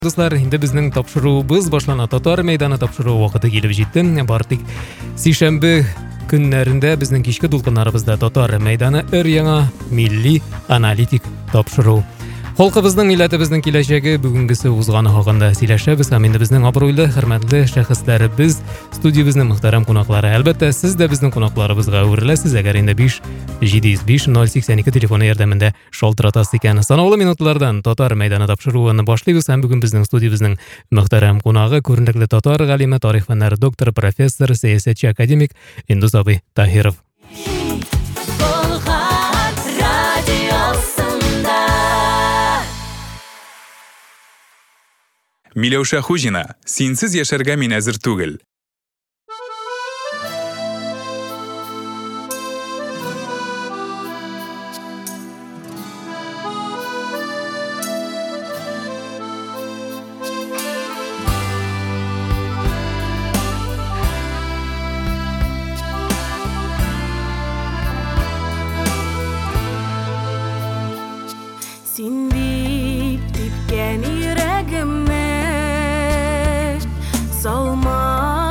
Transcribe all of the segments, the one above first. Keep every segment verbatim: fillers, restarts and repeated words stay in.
Достар, инде безнең тапшыруыбыз башлана. Татар мәйданы тапшыру вакыты килеп җитте. Бартык сишәмбе көннәрендә безнең кичке дулкыннарыбызда Татар мәйданы өр-яңа милли аналитик тапшыру. Халкыбызның, милләтебезнең киләчәге бүгенгесе узганы хакында сөйләшәбез һәм инде безнең абруйлы, хөрмәтле шәхесләребез, студиябезнең мөхтәрәм кунаклары. Әлбәттә, сез дә безнең кунакларыбызга әвереләсез, әгәр инде биш җиде йөз биш ноль сиксән ике телефоны ярдәмендә шалтыратасыз икән. Санаулы минутлардан Татар мәйданы тапшыруын башлыйбыз һәм бүген безнең студиябезнең мөхтәрәм кунагы, күренекле татар галиме, тарих фәннәре докторы, профессор, сәясәтче, академик Индус абый Таһиров. Миләүшә Хуҗина, синсез яшәргә мин әзер түгел. Син бит типкән йөрәгемне, салма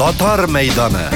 Татар мәйданы.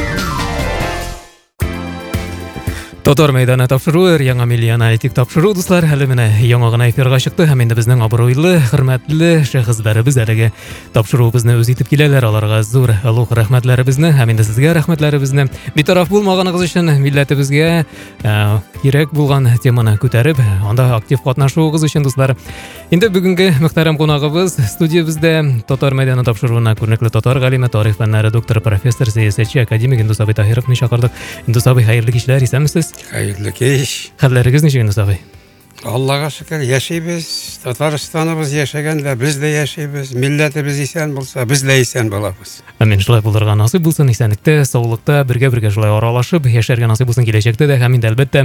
Татар мәйданы тапшыру, яңа милли аналитик тапшыру, дуслар, әле менә яңа гына эфирга чыкты, һәм инде безнең абруйлы, хөрмәтле шәхесләребез әлеге тапшыруыбызны үз итеп киләләр, аларга зур олуг рәхмәтләребезне, һәм инде сезгә рәхмәтләребезне битараф булмаганыгыз өчен, милләтебезгә кирәк булган теманы күтәреп, анда актив катнашуыгыз өчен, дуслар. Инде бүгенге мөхтәрәм кунагыбыз студиябездә Татар мәйданы тапшыруына күренекле татар галиме, тарих фәннәре докторы, профессор, сәясәтче, академик Индус абый Таһировны чакырдык. Индус абый, хәерле кичләр, исәнмесез? Хәерле кич. Хәлләрегез ничек, Индус абый? Аллага шөкер, яшәйбез. Татарстаныбыз яшәгәндә без дә яшәйбез. Милләтебез исән булса, без дә исән булабыз. Амин, шулай булырга насыйп булсын, исәнлектә, саулыкта, бергә-бергә шулай аралашып яшәргә насыйп булсын киләчәктә дә, һәм инде әлбәттә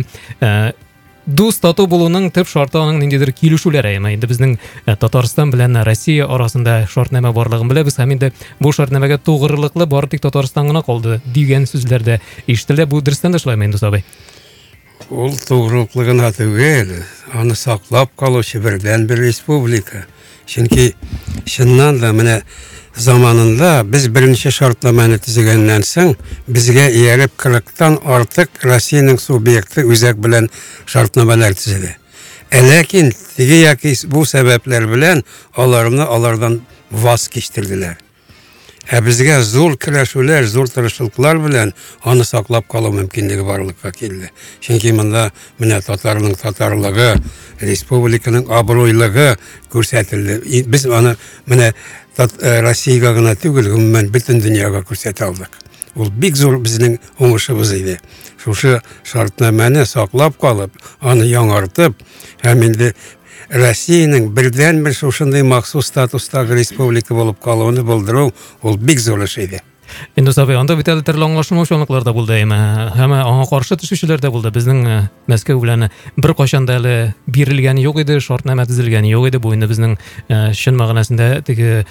дус тату булуның төп шарты аның ниндидер килешүләре. Инде безнең Татарстан белән Россия арасында шартнамә барлыгын беләбез, һәм инде бу шартнамәгә тугрылыклы бары тик Татарстан гына калды дигән сүзләрдә ишетелә. Бу дөрестән дә шулаймы, Индус абый? Ул тугрылыклы гына түгел, аны саклап калучы бердән бер республика. Чөнки чыннан да менә заманында без беренче шартнаманы төзегәннән соң безгә ияреп кырыктан артык Россиянең субъекты үзәк белән шартнамалар төзеде. Ләкин теге яки бу сәбәпләр белән аларны алардан ваз кичтерделәр. Ә безгә зур көрәшүләр, зур тырышлыклар белән аны саклап калу мөмкинлеге барлыкка килде. Чөнки монда менә татарның татарлыгы, республиканың абруйлыгы күрсәтелде. Без аны менә Россиягә гына түгел, гомумән бөтен дөньяга күрсәтә алдык. Ул бик зур безнең уңышыбыз иде. Шушы шартнамәне саклап калып, аны яңартып, һәм инде Россиянең бердән бер шушындай махсус статустагы республика булып калуын булдыру, ул бик зур эш иде. Индус абый, анда бит әле төрле аңлашылмаучанлыклар да булды, һәм аңа каршы төшүчеләр дә булды. Безнең Мәскәү белән бер кайчан да әле бирелгән юк иде, шартнама төзелгән юк иде. Бу инде безнең чын мәгънәсендә теге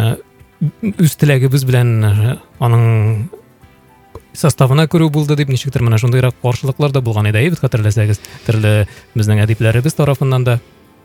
үз теләгебез белән аның составына керү булды дип ничектер менә шундыйрак каршылыклар да булган иде, бит хәтерләсәгез, төрле безнең әдипләребез тарафыннан да.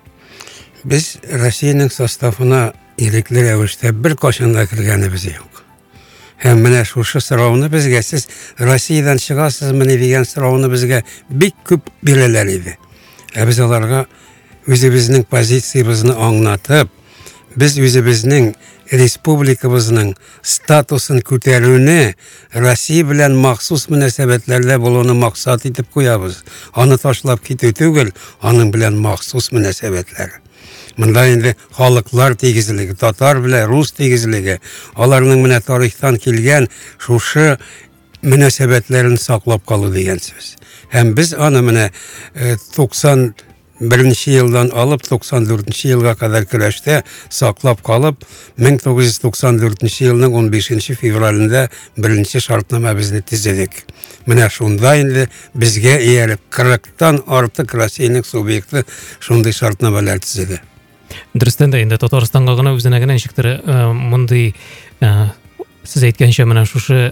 Biz Россиянең составына ирекле рәвештә бер кайчан да кергәнебез юк. Һәм менә шушы сорауны безгә сез Россиядән чыгасызмы дигән сорауны безгә бик күп бирәләр иде. Ә без аларга үзебезнең позициябызны аңлатып, без үзебезнең республикабызның статусын күтәрүне Россия белән махсус мөнәсәбәтләрдә булуны максат итеп куябыз. Аны ташлап китү түгел, аның белән махсус мөнәсәбәтләр. Монда инде халыклар тигезлеге, татар белән рус тигезлеге, аларның менә тарихтан килгән шушы мөнәсәбәтләрен саклап калу дигән сүз. Һәм без аны менә туксан беренче елдан алып туксан дүртенче елга кадәр көрәштә саклап калып, мең тугыз йөз туксан дүртенче елның он бишенче февралендә беренче шартнама безне төзедек. Менә шунда инде безгә ияреп кырыктан артык Россиянең субъекты шундый шартнамалар төзеде. Дөрестән дә инде Татарстанга гына үзенә генә ничектер мондый сез әйткәнчә менә шушы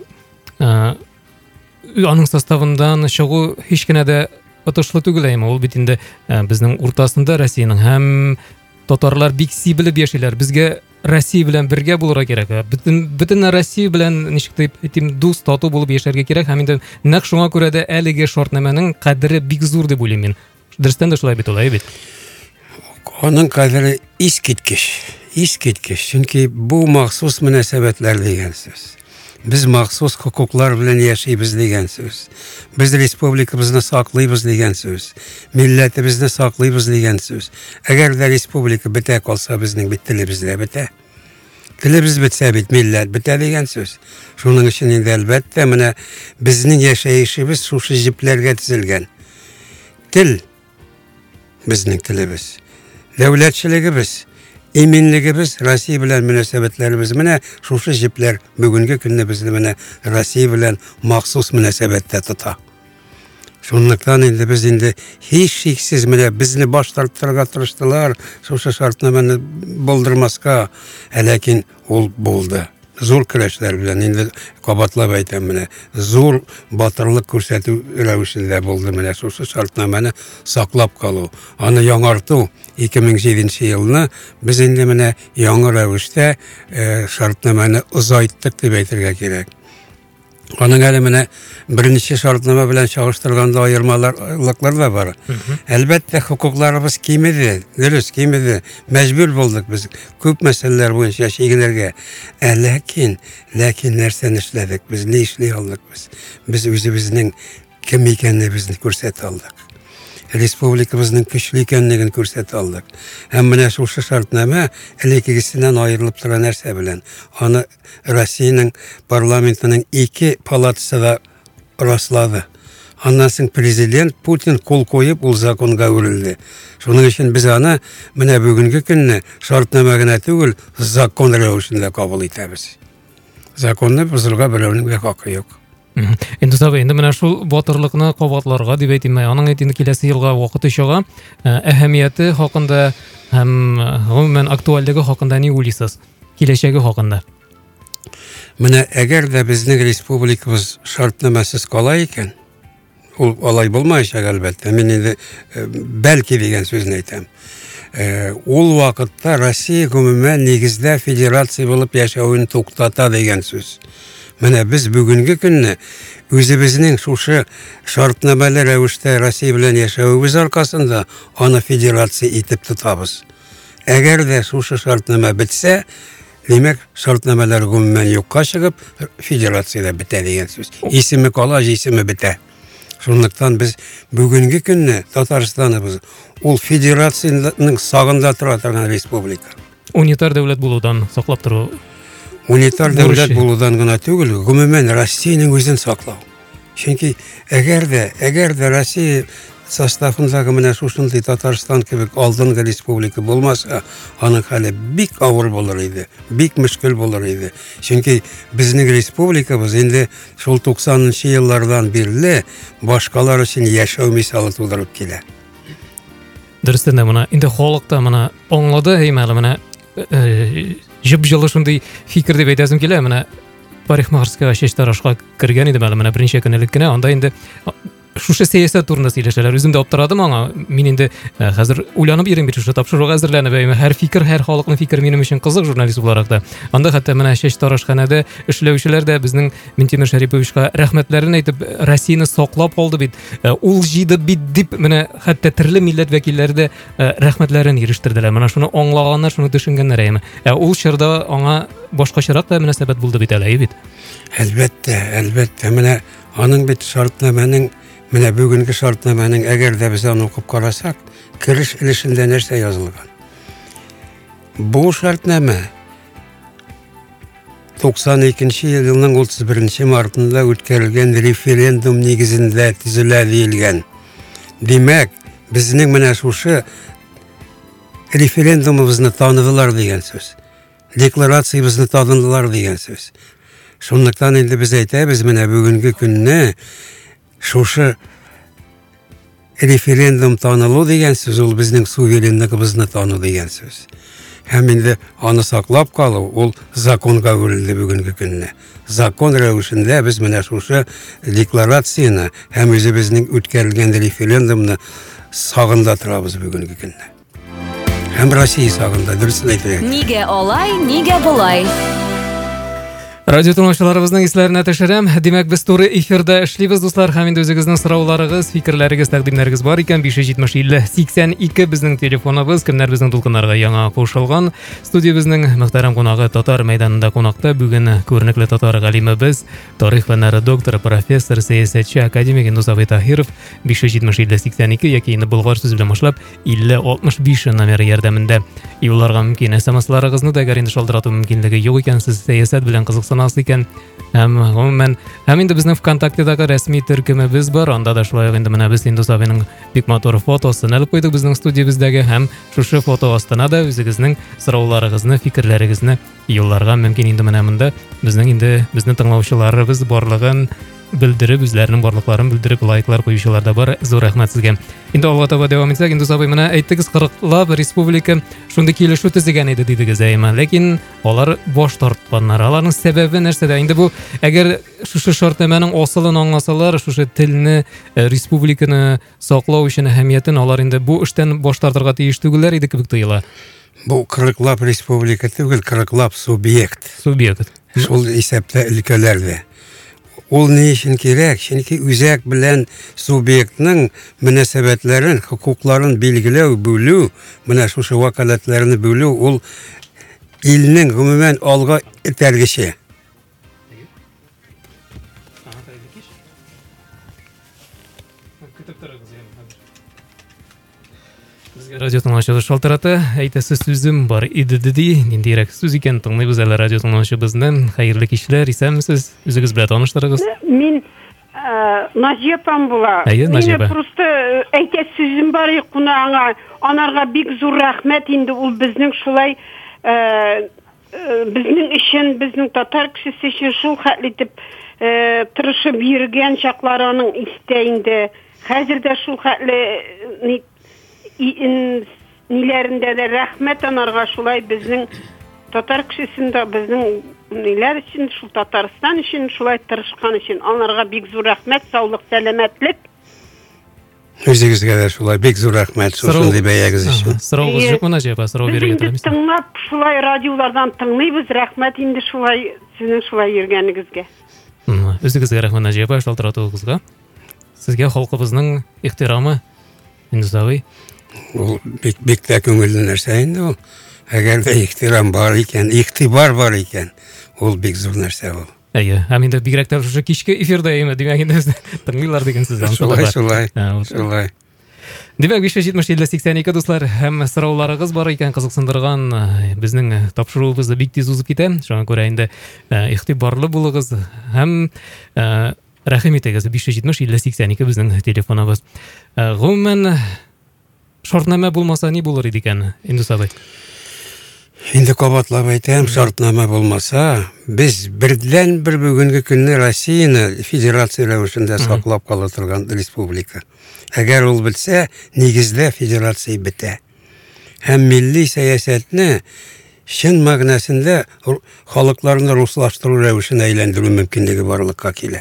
аның составындан чыгу һич кенә дә отышлы түгел, әйме ул бит инде безнең уртасында Россиянең һәм татарлар бик сибелеп яшиләр. Безгә Россия белән бергә булырга кирәк. Бөтен бөтен Россия белән ничек дип әйтим, дус тату булып яшәргә кирәк. Һәм инде нәкъ шуңа күрә дә әлеге шартнаманың кадере бик зур дип уйлыйм мин. Дөрестән дә шулай бит ул, бит. Аның кадере искиткеч, искиткеч. Чөнки бу махсус мөнәсәбәтләр дигән сүз. Biz махсус хукуклар белән яшәйбез дигән сүз. Без республикабызны саклыйбыз дигән сүз. Милләтебезне саклыйбыз дигән сүз. Әгәр дә республика бетә калса, безнең бит телебез дә бетә. Телебез бетсә бит милләт бетә дигән сүз. Шуның өчен инде әлбәттә менә безнең яшәешебез шушы җипләргә төзелгән. Тел безнең телебез. Дәүләтчелегебез, иминлегебез, Россия белән мөнәсәбәтләребез менә шушы җипләр бүгенге көнне безне менә Россия белән махсус мөнәсәбәттә тота. Шунлыктан инде без инде һич шиксез менә безне баш тарттырырга тырыштылар, шушы шартнаманы булдырмаска, ләкин ул булды. Зур көрәшләр белән инде кабатлап әйтәм менә, зур батырлык күрсәтү рәвешендә булды менә шушы шартнаманы саклап калу. Аны яңарту ике мең җиденче елны без инде менә яңа рәвештә шартнаманы озайттык дип әйтергә кирәк. Аның әле менә беренче шартнама белән чагыштырганда аермалыклар да бар. Әлбәттә, хукукларыбыз кимеде, дөрес кимеде. Мәҗбүр булдык без күп мәсьәләләр буенча чигенергә. Ә ләкин, ләкин нәрсәне эшләдек? Без ни эшли алдык без? Без үзебезнең кем икәнлегебезне күрсәтә алдык. Республикабызның көчле икәнлеген күрсәтә алдык. Һәм менә шушы шартнама элеккегесеннән аерылып тора нәрсә белән? Аны Россиянең парламентының ике палатасы да раслады. Аннан соң президент Путин кул куеп ул законга үрелде. Шуның өчен без аны менә бүгенге көнне шартнама гына түгел, закон рәвешендә кабул итәбез. Законны бозырга берәүнең дә хакы юк. Инде сабый, инде менә шул батырлыкны кабатларга дип әйтим, аның әйтүенчә киләсе елга вакыты чыга, әһәмияте хакында һәм гомумән актуальлыгы хакында ни уйлыйсыз? Киләчәге хакында. Менә әгәр дә безнең республикабыз шартнамасыз кала икән, ул алай булмаячак әлбәттә. Мин инде бәлки дигән сүзне әйтәм. Ул вакытта Россия гомумән нигездә федерация булып яшәүен туктата дигән сүз. Менә без бүгенге көнне үзебезнең шушы шартнамалы рәвештә Россия белән яшәүебез аркасында аны федерация итеп тотабыз. Әгәр дә шушы шартнама бетсә, димәк, шартнамалар гомумән юкка чыгып, федерациядә бетә дигән сүз. Исеме кала, исеме бетә. Шунлыктан без бүгенге көнне Татарстаныбыз ул федерациянең сагында тора торган республика. Унитар дәүләт булудан саклап тору. Унитар дәүләт булудан гына түгел, гомумән Россиянең үзен саклау. Чөнки әгәр дә, әгәр дә Россия составындагы менә шушындай Татарстан кебек алдынгы республика булмаса, аның хәле бик авыр булыр иде, бик мөшкел булыр иде. Чөнки безнең республикабыз инде шул туксанынчы еллардан бирле башкалар өчен яшәү мисалы тудырып килә. Дөрестән дә менә инде халыкта менә аңлады, әймәле менә җып-җылы шундый фикер дип әйтәсем килә, менә парикмахерскийга чәч тарашка кергән идем әле менә беренче көнлек кенә, анда инде шушы сәясәт турында сөйләшәләр. Үзем дә аптырадым аңа. Мин инде хәзер уйланып йөрим бит, шушы тапшыруга әзерләнеп, һәр фикер, һәр халыкның фикере минем өчен кызык журналист буларак та. Анда хәтта менә чәч тарашханәдә эшләүчеләр дә безнең Минтимер Шәриповичка рәхмәтләрен әйтеп, Россияны саклап калды бит. Ул җиде бит дип менә хәтта төрле милләт вәкилләре дә рәхмәтләрен ирештерделәр. Менә шуны аңлаганнар, шуны төшенгәннәр әйме. Ә ул чорда аңа башкачарак та мөнәсәбәт булды бит әле бит. Әлбәттә, әлбәттә. Менә аның бит шартнаманың Менә бүгенге шартнаманың әгәр дә без аны укып карасак, кириш илешендә нәрсә язылган? Бу шартнама туксан икенче елның утыз беренче мартында үткәрелгән референдум нигезендә төзелә диелгән. Димәк, безнең менә шушы референдумыбызны таныдылар дигән сүз. Декларациябызны таныдылар дигән сүз. Шунлыктан инде без әйтәбез, менә бүгенге көнне шушы референдум танылу дигән сүз ул безнең суверенлыгыбызны тану дигән сүз. Һәм инде аны саклап калу ул законга үрелде бүгенге көнне. Закон рәвешендә без менә шушы декларацияны һәм үзебезнең үткәрелгән референдумны сагында торабыз бүгенге көнне. Һәм Россия сагында, дөресен әйтергә. Нигә алай, нигә болай? Радио тыңлаучыларыбызның исләренә төшерәм. Димәк, без туры эфирда эшлибез, дуслар. Һәм инде үзегезнең сорауларыгыз, фикерләрегез, тәкъдимнәрегез бар икән. биш җитмеш илле сиксән ике безнең телефоныбыз. Кемнәр безнең дулкыннарга яңа кушылган. Студиябызның мөхтәрәм кунагы Татар мәйданында кунакта. Бүген күренекле татар галимебез, тарих фәннәре докторы, профессор, сәясәтче, академик Индусабый Таһиров. биш җитмеш илле сиксән ике яки инде булгар сүз белән башлап илле алтмыш биш номеры ярдәмендә юлларга мөмкин. Эс-эм-эсларыгызны да гәринде шалтырату мөмкинлеге юк икән. Сез сәясәт белән кызыксынасыз икән. Һәм гомумән, һәм инде безнең ВКонтактедагы рәсми төркемебез бар. Анда да шулай инде менә без Индусабыйның бик матур фотосын алып куйдык безнең студиябыздагы, һәм шушы фото астына да үзегезнең сорауларыгызны, фикерләрегезне юлларга мөмкин. Инде менә монда безнең инде безнең тыңлаучыларыбыз барлыгын белдереп, үзләренең барлыкларын белдереп, лайклар куючылар да бар. Зур рәхмәт сезгә. Инде алга таба дәвам итсәк, Индусабый, менә әйттегез, кырыклап республика шундый килешү төзегән иде дидегез, әйме. Ләкин алар баш тартканнар. Аларның сәбәбе нәрсәдә? Инде бу, әгәр шушы шартнаманың асылын аңласалар, шушы телне, республиканы саклау өчен әһәмиятен алар инде бу эштән баш тартырга тиеш түгелләр иде кебек тоела. Бу кырыклап республика түгел, кырыклап субъект. Субъект. Шул исәптә өлкәләрдә. Ул ни өчен кирәк? Чөнки үзәк белән субъектның мөнәсәбәтләрен, хукукларын билгеләү, бүлү, менә шушы вакалатларны бүлү, ул илнең гомумән алга этәргече. Радио тыңлаучыбыз шалтыраты, әйтәсе сүзім бар иде ди, ниндирәк сүз икән тыңлыйбыз әле радио тыңлаучыбыздан. Хәерле кичләр, исәнмесез? Үзегез белән таныштырыгыз. Мин э, Назия апам була. Әйе, Назия апа. Мине просто әйтә сүзем бар икән аңа. Анарга бик зур рәхмәт инде, ул безнең шулай э, безнең өчен, безнең татар кешесе өчен шул хәтле итеп э, тырышып йөргән чаклары аның истә инде. Хәзер дә шул хәтле ниләрендә дә рәхмәт анарга шулай безнең татар кешесендә безнең ниләр өчен шул Татарстан өчен шулай тырышкан өчен анарга бик зур рәхмәт, саулык, сәламәтлек. Үзегезгә дә шулай бик зур рәхмәт шушындый бәягез өчен. Сораугыз юкмы, Назия апа? Сорау бирергә теләмисезме? Тыңлап шулай радиолардан тыңлыйбыз, рәхмәт инде шулай сезнең шулай йөргәнегезгә. Үзегезгә рәхмәт, Назия апа, шалтыратуыгызга. Сезгә халкыбызның ихтирамы, Индусабый. Ул бик бик тә күңелле нәрсә инде ул. Әгәр дә ихтирам бар икән, игътибар бар икән, ул бик зур нәрсә ул. Әйе, һәм инде бигрәк тә шушы кичке эфирдә әйме, димәк инде тыңлыйлар дигән сүз. Шулай, шулай. Шулай. Димәк, биш җитмеш илле сиксән ике дуслар, һәм сорауларыгыз бар икән, кызыксындырган, безнең тапшыруыбыз да бик тиз узып китә. Шуңа күрә инде игътибарлы булыгыз һәм рәхим итегез. биш җитмеш илле сиксән ике безнең телефоныбыз. Гомумән шартнама булмаса ни булыр иде икән, Индусабый? Инде кабатлап әйтәм, шартнама булмаса, без бердән бер бүгенге көнне Россияны федерация рәвешендә саклап кала торган республика. Әгәр ул бетсә, нигездә федерация бетә. Һәм милли сәясәтне чын мәгънәсендә халыкларны руслаштыру рәвешенә әйләндерү мөмкинлеге барлыкка килә.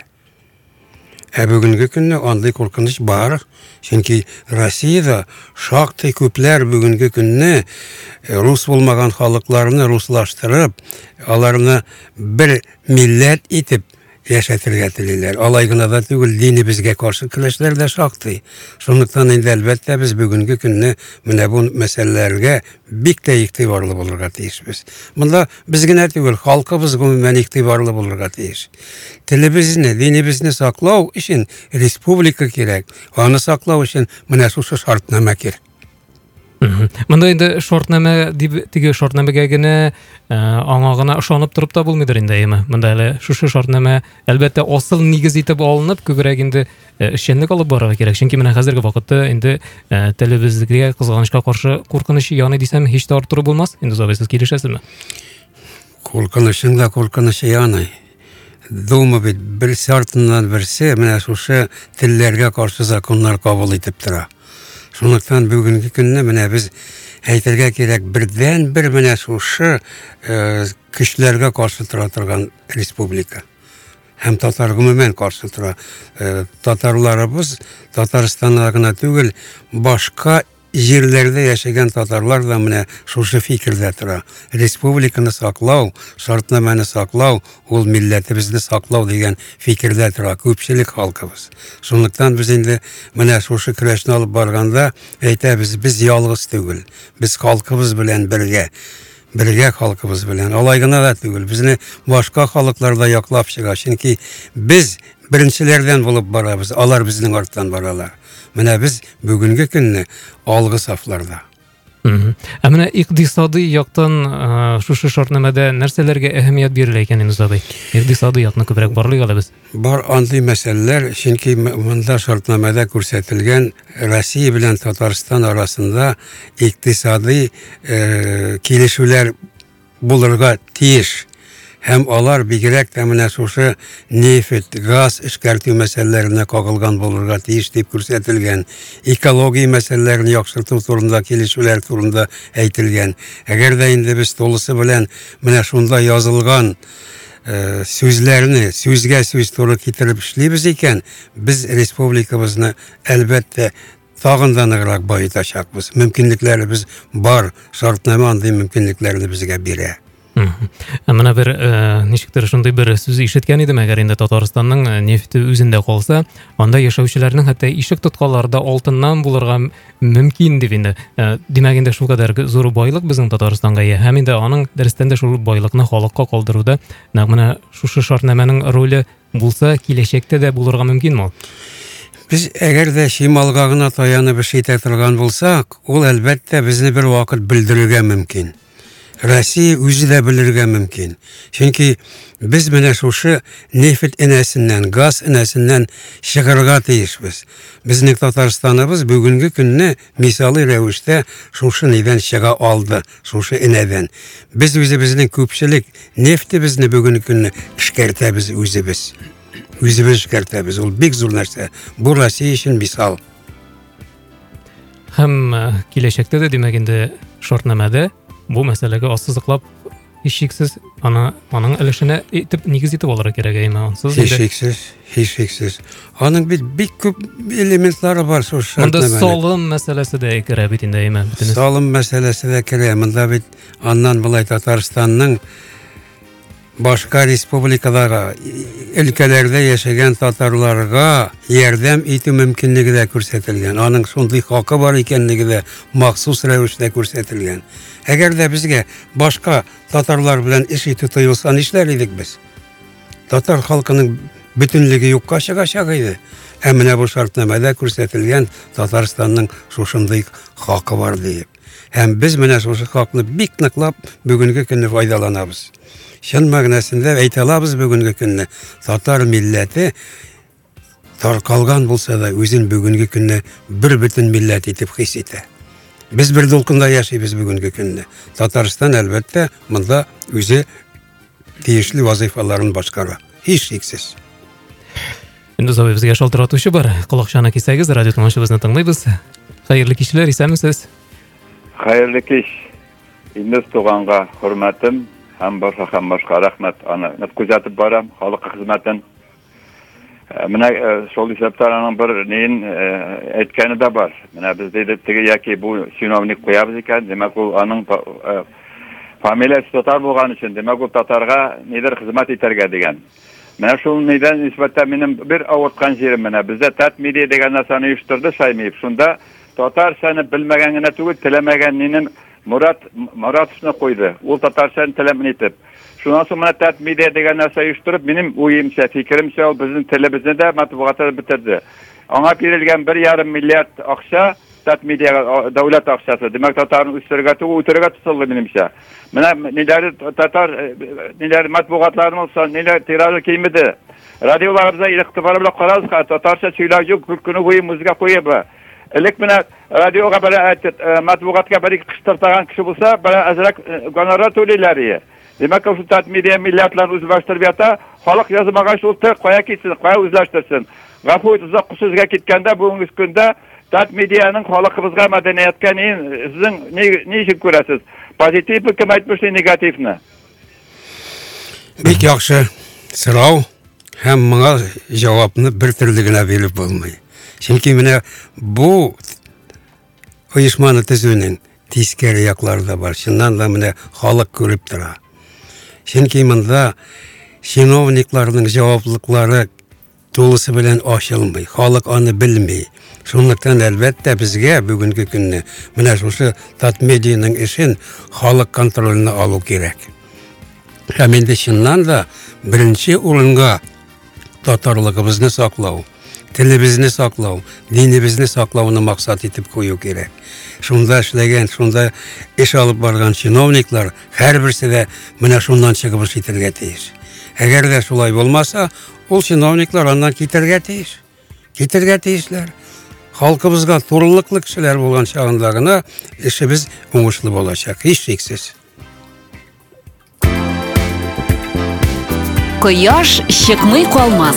Ә бүгенге көнне андый куркыныч бар. Чөнки Россиядә шактый күпләр бүгенге көнне рус булмаган халыкларны руслаштырып, аларны бер милләт итеп яшәтергә телиләр. Алай гына да түгел, динебезгә каршы көрәшләр дә шактый. Шунлыктан инде әлбәттә без бүгенге көнне менә бу мәсьәләләргә бик тә игътибарлы булырга тиешбез. Монда без генә түгел, халкыбыз гомумән игътибарлы булырга тиеш. Телебезне, динебезне саклау өчен республика кирәк. Аны саклау өчен менә шушы шартнама кирәк. Монда инде шартнама дип, теге шартнамага генә аңа гына ышанып торып та булмыйдыр инде, әйме. Монда әле шушы шартнама әлбәттә асыл нигез итеп алынып, күбрәк инде эшчәнлек алып барырга кирәк. Чөнки менә хәзерге вакытта инде телебезгә кызганычка каршы куркыныч яны дисәм, һич тә арттыру булмас. Инде Забай, сез килешәсезме? Куркынычың да куркыныч яны. Дума бит бер шартыннан берсе менә шушы телләргә каршы законнар кабул итеп тора. Шунлыктан бүгенге көнне менә без әйтергә кирәк, бердән бер менә шушы көчләргә каршы тора торган республика. Һәм татар гомумән каршы тора. Татарларыбыз Татарстанда гына түгел, башка җирләрдә яшәгән татарлар да менә шушы фикердә тора. Республиканы саклау, шартнаманы саклау, ул милләтебезне саклау дигән фикердә тора күпчелек халкыбыз. Шунлыктан без инде менә шушы көрәшне алып барганда әйтәбез, без ялгыз түгел. Без халкыбыз белән бергә, бергә халкыбыз белән. Алай гына да түгел, безне башка халыклар да яклап чыга. Чөнки без беренчеләрдән булып барабыз, алар безнең арттан баралар. Менә без бүгенге көнне алгы сафларда. Ә менә икътисади яктан шушы шартнамада нәрсәләргә әһәмият бирелә икән, инде Забай? Икътисади якны күбрәк барлык әле без. Бар андый мәсьәләләр, чөнки монда шартнамада күрсәтелгән Россия белән Татарстан арасында икътисади килешүләр булырга тиеш. Һәм алар бигрәк тә менә шушы нефт, газ эшкәртү мәсьәләләренә кагылган булырга тиеш дип күрсәтелгән. Экология мәсьәләләрен яхшырту турында, килешүләр турында әйтелгән. Әгәр дә инде без тулысы белән менә шунда язылган сүзләрне сүзгә сүз туры китереп эшлибез икән, без республикабызны әлбәттә тагын да ныграк баетачакбыз. Мөмкинлекләребез бар, шартнама андый мөмкинлекләрне безгә бирә. Мына бер ничектер шундый бер сүз ишеткән идем, әгәр инде Татарстанның нефте үзендә калса, анда яшәүчеләрнең хәтта ишек тоткаларда алтыннан булырга мөмкин дип инде. Димәк инде шул кадәр зур байлык безнең Татарстанга ия. Һәм инде аның дөрестән дә шул байлыкны халыкка калдыруда нәкъ менә шушы шартнамәнең роле булса, киләчәктә дә булырга мөмкинме? Biz әгәр дә шималга гына таянып эш итә торган булсак, ул әлбәттә безне бер вакыт белдерергә мөмкин. Россия үзе дә белергә мөмкин. Чөнки без менә шушы нефт энәсеннән, газ энәсеннән чыгарга тиешбез. Безнең Татарстаныбыз бүгенге көнне мисалы рәвештә шушы нидән чыга алды, шушы энәдән. Без үзебезнең күпчелек нефтебезне бүгенге көнне эшкәртәбез үзебез. Үзебез эшкәртәбез. Ул бик зур нәрсә. Бу Россия өчен мисал. Һәм киләчәктә дә димәк инде шартнамәдә бу мәсьәләгә ассызыклап һичшиксез аны аның өлешенә итеп нигез итеп алырга кирәк әйме ансыз инде. Һичшиксез, һичшиксез. Аның бит бик күп элементлары бар шул Монда шартнамәдә. салым мәсьәләсе дә керә бит инде әйме. Бөтенесе. Салым мәсьәләсе дә керә. Монда бит аннан булай Татарстанның башка республикаларга, өлкәләрдә яшәгән татарларга ярдәм итү мөмкинлеге дә күрсәтелгән. Аның шундый хакы бар икәнлеге дә махсус рәвештә күрсәтелгән. Әгәр дә безгә башка татарлар белән эш итү тыелса, нишләр идек без? Татар халкының бөтенлеге юкка чыгачак иде. Ә менә бу шартнамәдә күрсәтелгән Татарстанның шушындый хакы бар дип. Һәм без менә шушы хакны бик ныклап бүгенге көнне файдаланабыз. Чын мәгънәсендә әйтә алабыз бүгенге көнне татар милләте таркалган булса да үзен бүгенге көнне бер бөтен милләт итеп хис итә. Без бер дулкында яшибез бүгенге көнне. Татарстан әлбәттә монда үзе тиешле вазифаларын башкара. Һичшиксез. Инде забый безгә шалтыратучы бар. Колакчаны кисәгез, радио тыңлаучыбызны тыңлыйбыз. Хәерле кичләр, исәнмесез? Хәерле кич. Инде туганга хөрмәтем һәм башка һәм башка рәхмәт аны күзәтеп барам халыкка хезмәтен. Менә шул исәптән аның бер нин әйткәне дә бар. Менә без дә теге яки бу чиновник куябыз икән, демәк ул аның фамилиясе татар булган өчен, демәк ул татарга нидер хезмәт итәргә дигән. Менә шул нидән нисбәттән минем бер авырткан җирем менә бездә тат медиа дигән нәрсәне оештырды Шаймиев. Шунда татарчаны белмәгән генә түгел, теләмәгән минем Мурат Маратовны куйды. Ул татарчаны теләмен итеп. Шуннан соң менә тат медиа дигән нәрсә оештырып, минем уемчә, фикеремчә ул безнең телебезне дә матбугатта битерде. Аңа бирелгән бер ярым миллиард акча тат медиа дәүләт акчасы. Димәк татарны үстерергә түгел, үтерергә тотылды минемчә. Менә ниләр татар ниләр матбугатларны сон, ниләр тиражы кимеде. Радиоларыбызда игътибар белән карагыз, татарча сөйләү юк, күне буе музыка куеп. Элек менә радиога бер матбугатка бер кыстыртаган кеше булса, бер азрак гонорар түлиләр иде. Демәк, ул тат медиа милләтләрне үзләштереп ята, халык язмаган шул тек кая китсен, кая үзләштерсен. Гафу итегез, кусызга киткәндә бүгенге көндә тат медианың халыкыбызга мәдәнияткә сезнең ни өчен күрәсез? Позитивны кем әйтмешли, негативны? Бик яхшы сорау һәм моңа җавапны бер төрле генә биреп булмый. Чөнки менә бу оешманы төзүнең тискәре яклары да бар. Шуннан да менә халык күреп тора. Чөнки монда чиновникларның җаваплыклары тулысы белән ачылмый. Халык аны белми. Шунлыктан әлбәттә безгә бүгенге көнне менә шушы тат медианың эшен халык контролына алу кирәк. Һәм инде чыннан да беренче урынга татарлыгыбызны саклау, телебезне саклау, динебезне саклауны максат итеп кую кирәк. Шунда эшләгән, шунда эш алып барган чиновниклар һәрберсе дә менә шуннан чыгып итәргә тиеш. Әгәр дә шулай булмаса, ул чиновниклар аннан китәргә тиеш. Китәргә тиешләр. Халкыбызга турылыклы кешеләр булган чагында гына эшебез уңышлы булачак, һичшиксез. Кояш чыкмый калмас.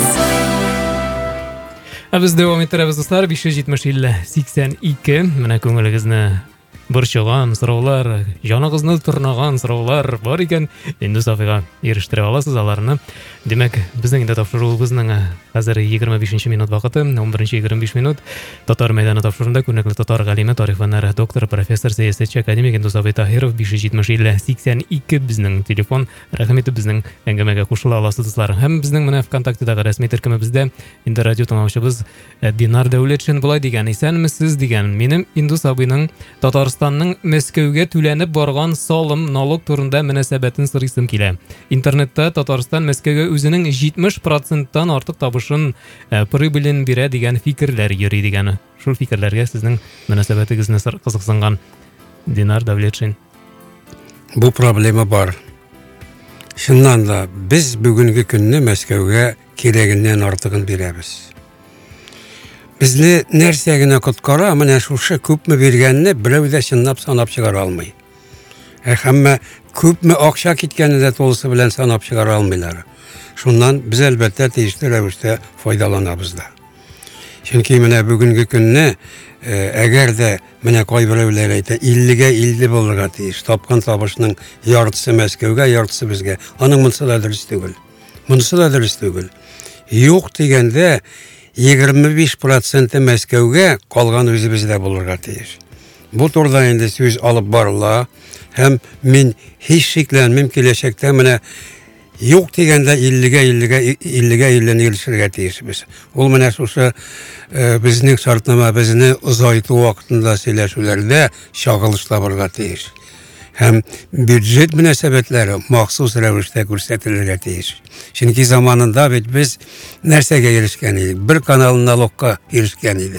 Ә без дәвам итәрбез, дуслар. биш йөз җитмеш илле сиксән ике менә күңелегезне борчылган сораулар, жаныгызны тырнаган сораулар бар икән, инде Сафига ирештерә аласыз аларны. Демәк, безнең инде тапшыруыбызның хәзер егерме бишенче минут вакыты, он беренче егерме биш минут. Татар мәйданы тапшырында күренекле татар галиме, тарих фәннәре докторы, профессор, сәясәтче, академик Инду Сафи Таһиров биш йөз җитмеш сиксән ике безнең телефон. Рәхмәт безнең әңгәмәгә кушыла аласызлар. Һәм безнең менә ВКонтактедагы рәсми төркемебездә инде радио тыңлаучыбыз Динар Дәүлетшин булай дигән, исәнмесез дигән. Минем Инду Сабыйның Татарстанның Мәскәүгә түләнеп барган салым налог турында мөнәсәбәтен сорыйсым килә. Интернетта Татарстан Мәскәүгә үзенең җитмеш проценттан артык табышын прибылен бирә дигән фикерләр йөри дигән. Шул фикерләргә сезнең мөнәсәбәтегезне кызыксынган Динар Дәүлетшин. Бу проблема бар. Шуннан да без бүгенге көнне Мәскәүгә кирәгеннән артыгын бирәбез. Безне нәрсә генә коткара, менә шушы күпме биргәнне берәү дә чынлап санап чыгара алмый. Ә һәммә күпме акча киткәнне дә толысы белән санап чыгара алмыйлар. Шуннан без әлбәттә тиешле рәвештә файдаланабыз да. Чөнки менә бүгенге көнне әгәр дә менә кайберәүләр әйтә иллегә илле булырга тиеш. Тапкан табышның яртысы Мәскәүгә, яртысы безгә. Аның монысы да дөрес түгел. Монысы да дөрес түгел. Юк дигәндә егерме биш проценты Мәскәүгә, калган үзебездә булырга тиеш. Бу турыда инде сүз алып барыла, һәм мин һич шикләнмим киләчәктә менә юк дигәндә иллегә иллегә иллегә илле ирешергә тиешбез. Ул менә шушы безнең шартнама безне озайту вакытында сөйләшүләрдә чагылыш табырга тиеш. Һәм бюджет мөнәсәбәтләре махсус рәвештә күрсәтелергә тиеш. Чөнки заманында бит без нәрсәгә ирешкән идек? Бер канал налогка ирешкән идек.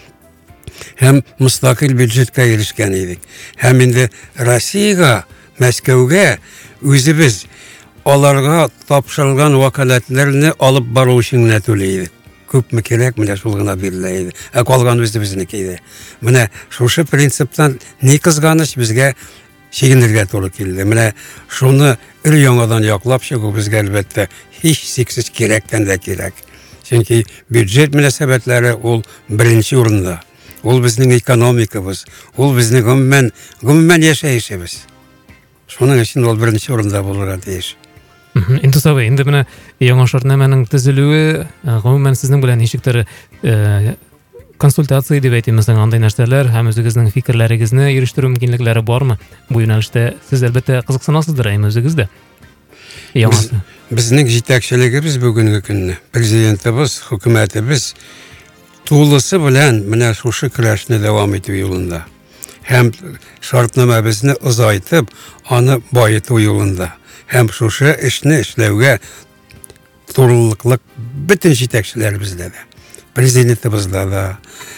Һәм мустакил бюджетка ирешкән идек. Һәм инде Россиягә, Мәскәүгә үзебез аларга тапшырылган вакалатларны алып бару өчен генә түләйбез. Күпме кирәк, менә шул гына бирелә иде. Ә калган үзебезнеке иде. Менә шушы принциптан ни кызганыч безгә чигенергә туры килде. Менә шуны өр-яңадан яклап чыгу безгә әлбәттә һич сиксез кирәктән дә кирәк. Чөнки бюджет мөнәсәбәтләре ул беренче урында. Ул безнең экономикабыз, ул безнең гомумән гомумән яшәешебез. Шуның өчен ул беренче урында булырга тиеш. Инде Сабый, инде менә яңа шартнаманың төзелүе, гомумән сезнең белән ничектер консультация дип әйтәм, андый нәрсәләр һәм үзегезнең фикерләрегезне ирештерү мөмкинлекләре бармы? Бу юнәлештә сез әлбәттә кызыксынасыздыр, әйме үзегез дә. Яңасы. Безнең җитәкчелегебез бүгенге көнне, президентыбыз, хөкүмәтебез тулысы белән менә шушы көрәшне дәвам итү юлында. Һәм шартнама безне озайтып, аны байыту юлында. Һәм шушы эшне эшләүгә турылыклык бөтен җитәкчеләребездә дә, президентыбызда да,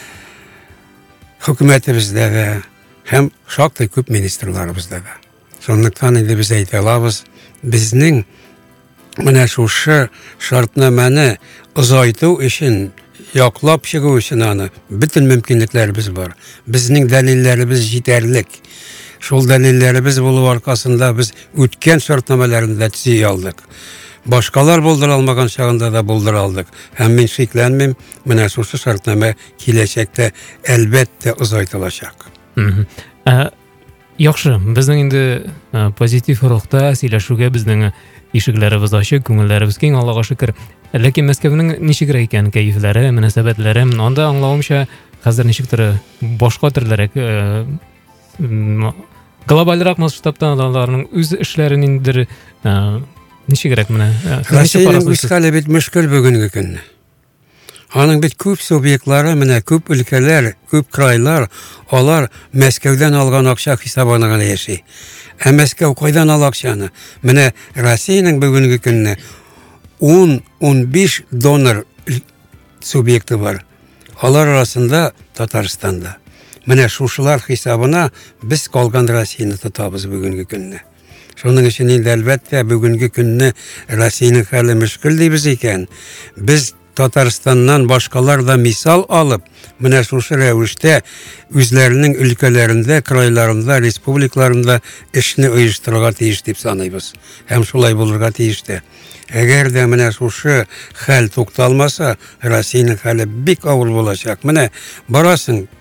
хөкүмәтебездә дә, һәм шактый күп министрларыбызда да. Шунлыктан инде без әйтә алабыз, безнең менә шушы шартнаманы озайту өчен, яклап чыгу өчен аны бөтен мөмкинлекләребез бар. Безнең дәлилләребез җитәрлек. Шул дәлилләребез булу аркасында без үткән шартнамаларында төзи алдык. Башкалар булдыра алмаган чагында да булдыра алдык. Һәм мин шикләнмим, менә шушы шартнама киләчәктә әлбәттә озайтылачак. Яхшы, безнең инде позитив рухта сөйләшүгә безнең ишекләребез ачык, күңелләребез киң, Аллага шөкер. Ләкин Мәскәүнең ничегрәк икән кәефләре, мөнәсәбәтләре, анда аңлавымча хәзер ничектер башка төрлерәк глобальрак масштабта аларның үз эшләрен индер ничегрәк менә. Россиянең үз хәле бит мөшкел бүгенге көнне. Аның бит күп субъектлары, менә күп өлкәләр, күп крайлар, алар Мәскәүдән алган акча хисабына гына яши. Ә Мәскәү кайдан ала акчаны? Менә Россиянең бүгенге көнне он - он биш донор субъекты бар. Алар арасында Татарстанда. Менә шушылар хисабына без калган Россияны тотабыз бүгенге көнне. Шуның өчен инде әлбәттә бүгенге көнне Россиянең хәле мөшкел дибез икән. Без Татарстаннан башкалар да мисал алып, менә шушы рәвештә үзләренең өлкәләрендә, крайларында, республикаларында эшне оештырырга тиеш дип саныйбыз. Һәм шулай булырга тиеш тә. Әгәр дә менә шушы хәл тукталмаса, Россиянең хәле бик авыр булачак. Менә барасың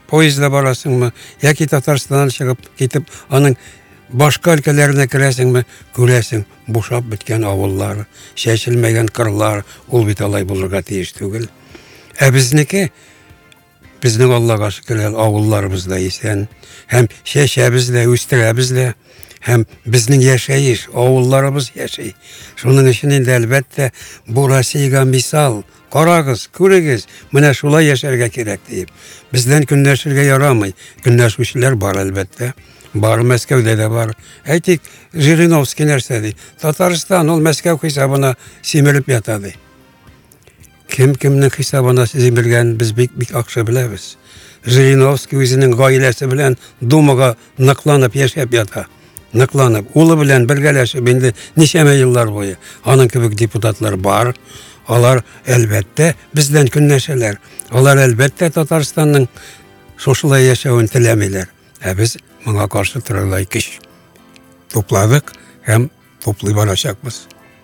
Поездда барасыңмы, яки Татарстаннан чыгып китеп, аның башка өлкәләренә керәсеңме, күрәсең бушап беткән авыллар, чәчелмәгән кырлар, ул бит алай булырга тиеш түгел. Ә безнеке, безнең Аллага шөкер, авылларыбыз да исән, һәм чәчәбез дә, үстерәбез дә, һәм безнең яшәеш, авылларыбыз яшәй. Шуның өчен инде әлбәттә бу Россиягә мисал. Карагыз, күрегез, менә шулай яшәргә кирәк дип. Бездән көнләшергә ярамый. Көнләшүчеләр бар әлбәттә. Бар, Мәскәүдә дә бар. Әйтик, Жириновский нәрсә ди. Татарстан ул Мәскәү хисабына симереп ята ди. Кем кемнең хисабына симергән без бик бик яхшы беләбез. Жириновский үзенең гаиләсе белән Думага ныкланып яшәп ята. Ныкланып, улы белән бергәләшеп инде ничәмә еллар буе. Аның кебек депутатлар бар. Алар әлбәттә бездән көнләшәләр. Алар әлбәттә Татарстанның шушылай яшәвен теләмиләр. Ә без моңа каршы торырга көч тупладык һәм туплый барачакбыз.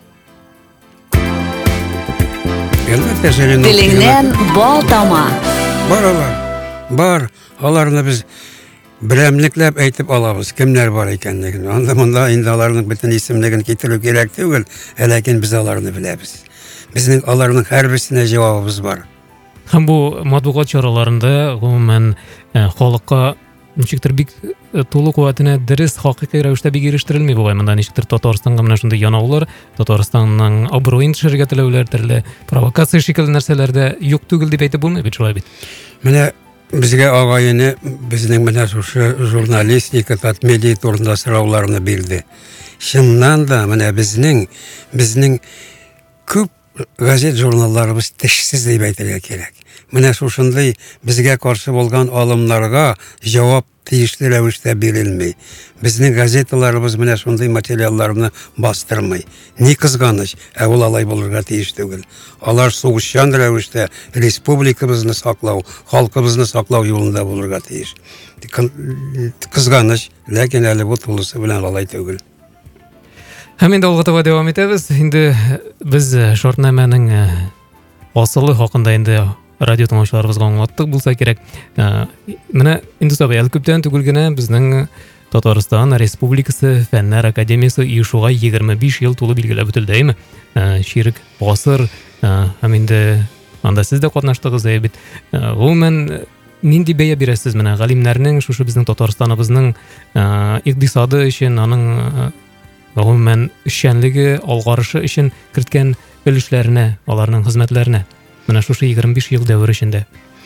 Әлбәттә Жириновский. Телеңнән бал тама. Бар алар. Бар. Аларны без берәмлекләп әйтеп алабыз. Кемнәр бар икәнлеген. Анда монда инде аларның бөтен исемлеген китерү кирәк түгел, ләкин без аларны беләбез. Безнең аларның һәрберсенә җавабыбыз бар. Һәм бу матбугат чараларында гомумән халыкка ничектер бик тулы куәтенә дөрес хакыйкый рәвештә бик ирештерелми бугай. Монда ничектер Татарстанга менә шундый янаулар, Татарстанның абруен төшерергә теләүләр, төрле провокация шикелле нәрсәләрдә юк түгел дип әйтеп булмый бит, шулай бит. Менә безгә агайыны безнең менә шушы журналистика татмедия турында сорауларны бирде. Чыннан да менә безнең безнең күп газет журналларыбыз тешсез дип әйтергә кирәк. Менә шушындай безгә каршы булган алымнарга җавап тиешле рәвештә бирелмәй. Безнең газеталарыбыз менә шундый материалларны бастырмый. Ни кызганыч, ә ул алай булырга тиеш түгел. Алар сугышчан рәвештә республикабызны саклау, халкыбызны саклау юлында булырга тиеш. Кызганыч, ләкин әле бу тулысы белән алай түгел. Һәм инде алга дәвам итәбез. Инде без шартнамәнең асылы хакында инде радио тыңлаучыларыбызга аңлаттык булса кирәк. Менә инде сабый күптән түгел генә безнең Татарстан Республикасы Фәннәр Академиясе оешуга егерме биш ел тулы билгеләп үтелдеме? Ширек гасыр һәм инде анда сез дә катнаштыгыз бит. Гомумән нинди бәя бирәсез менә галимнәрнең шушы безнең Татарстаныбызның икътисады өчен, аның гомумән эшчәнлеге, алгарышы өчен керткән өлешләренә, аларның хезмәтләренә? Менә шушы егерме биш ел дәвер эчендә.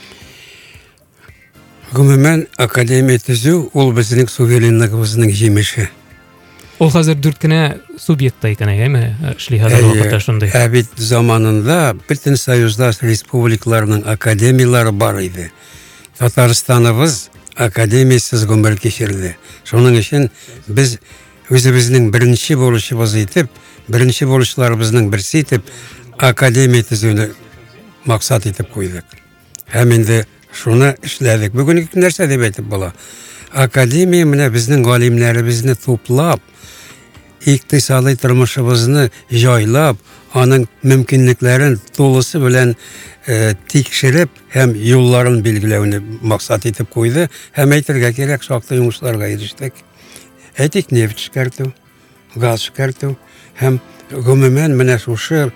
Гомумән академия төзү ул безнең суверенлыгыбызның җимеше. Ул хәзер дүрт кенә субъектта икән, әйме? Эшли хәзер вакытта шундый. Ә бит заманында бөтен союздаш республикаларның академиялары бар иде. Татарстаныбыз академиясыз гомер кичерде. Шуның өчен без үзебезнең беренче бурычыбыз итеп, беренче бурычларыбызның берсе итеп академия төзүне максат итеп куйдык. Һәм инде шуны эшләдек. Бүген нәрсә дип әйтеп була? Академия менә безнең галимнәребезне туплап, икътисади тормышыбызны җайлап, аның мөмкинлекләрен тулысы белән тикшереп һәм юлларын билгеләүне максат итеп куйды. Һәм әйтергә кирәк, шактый уңышларга ирештек. Әйтик, нефть эшкәртү, газ эшкәртү һәм гомумән менә шушы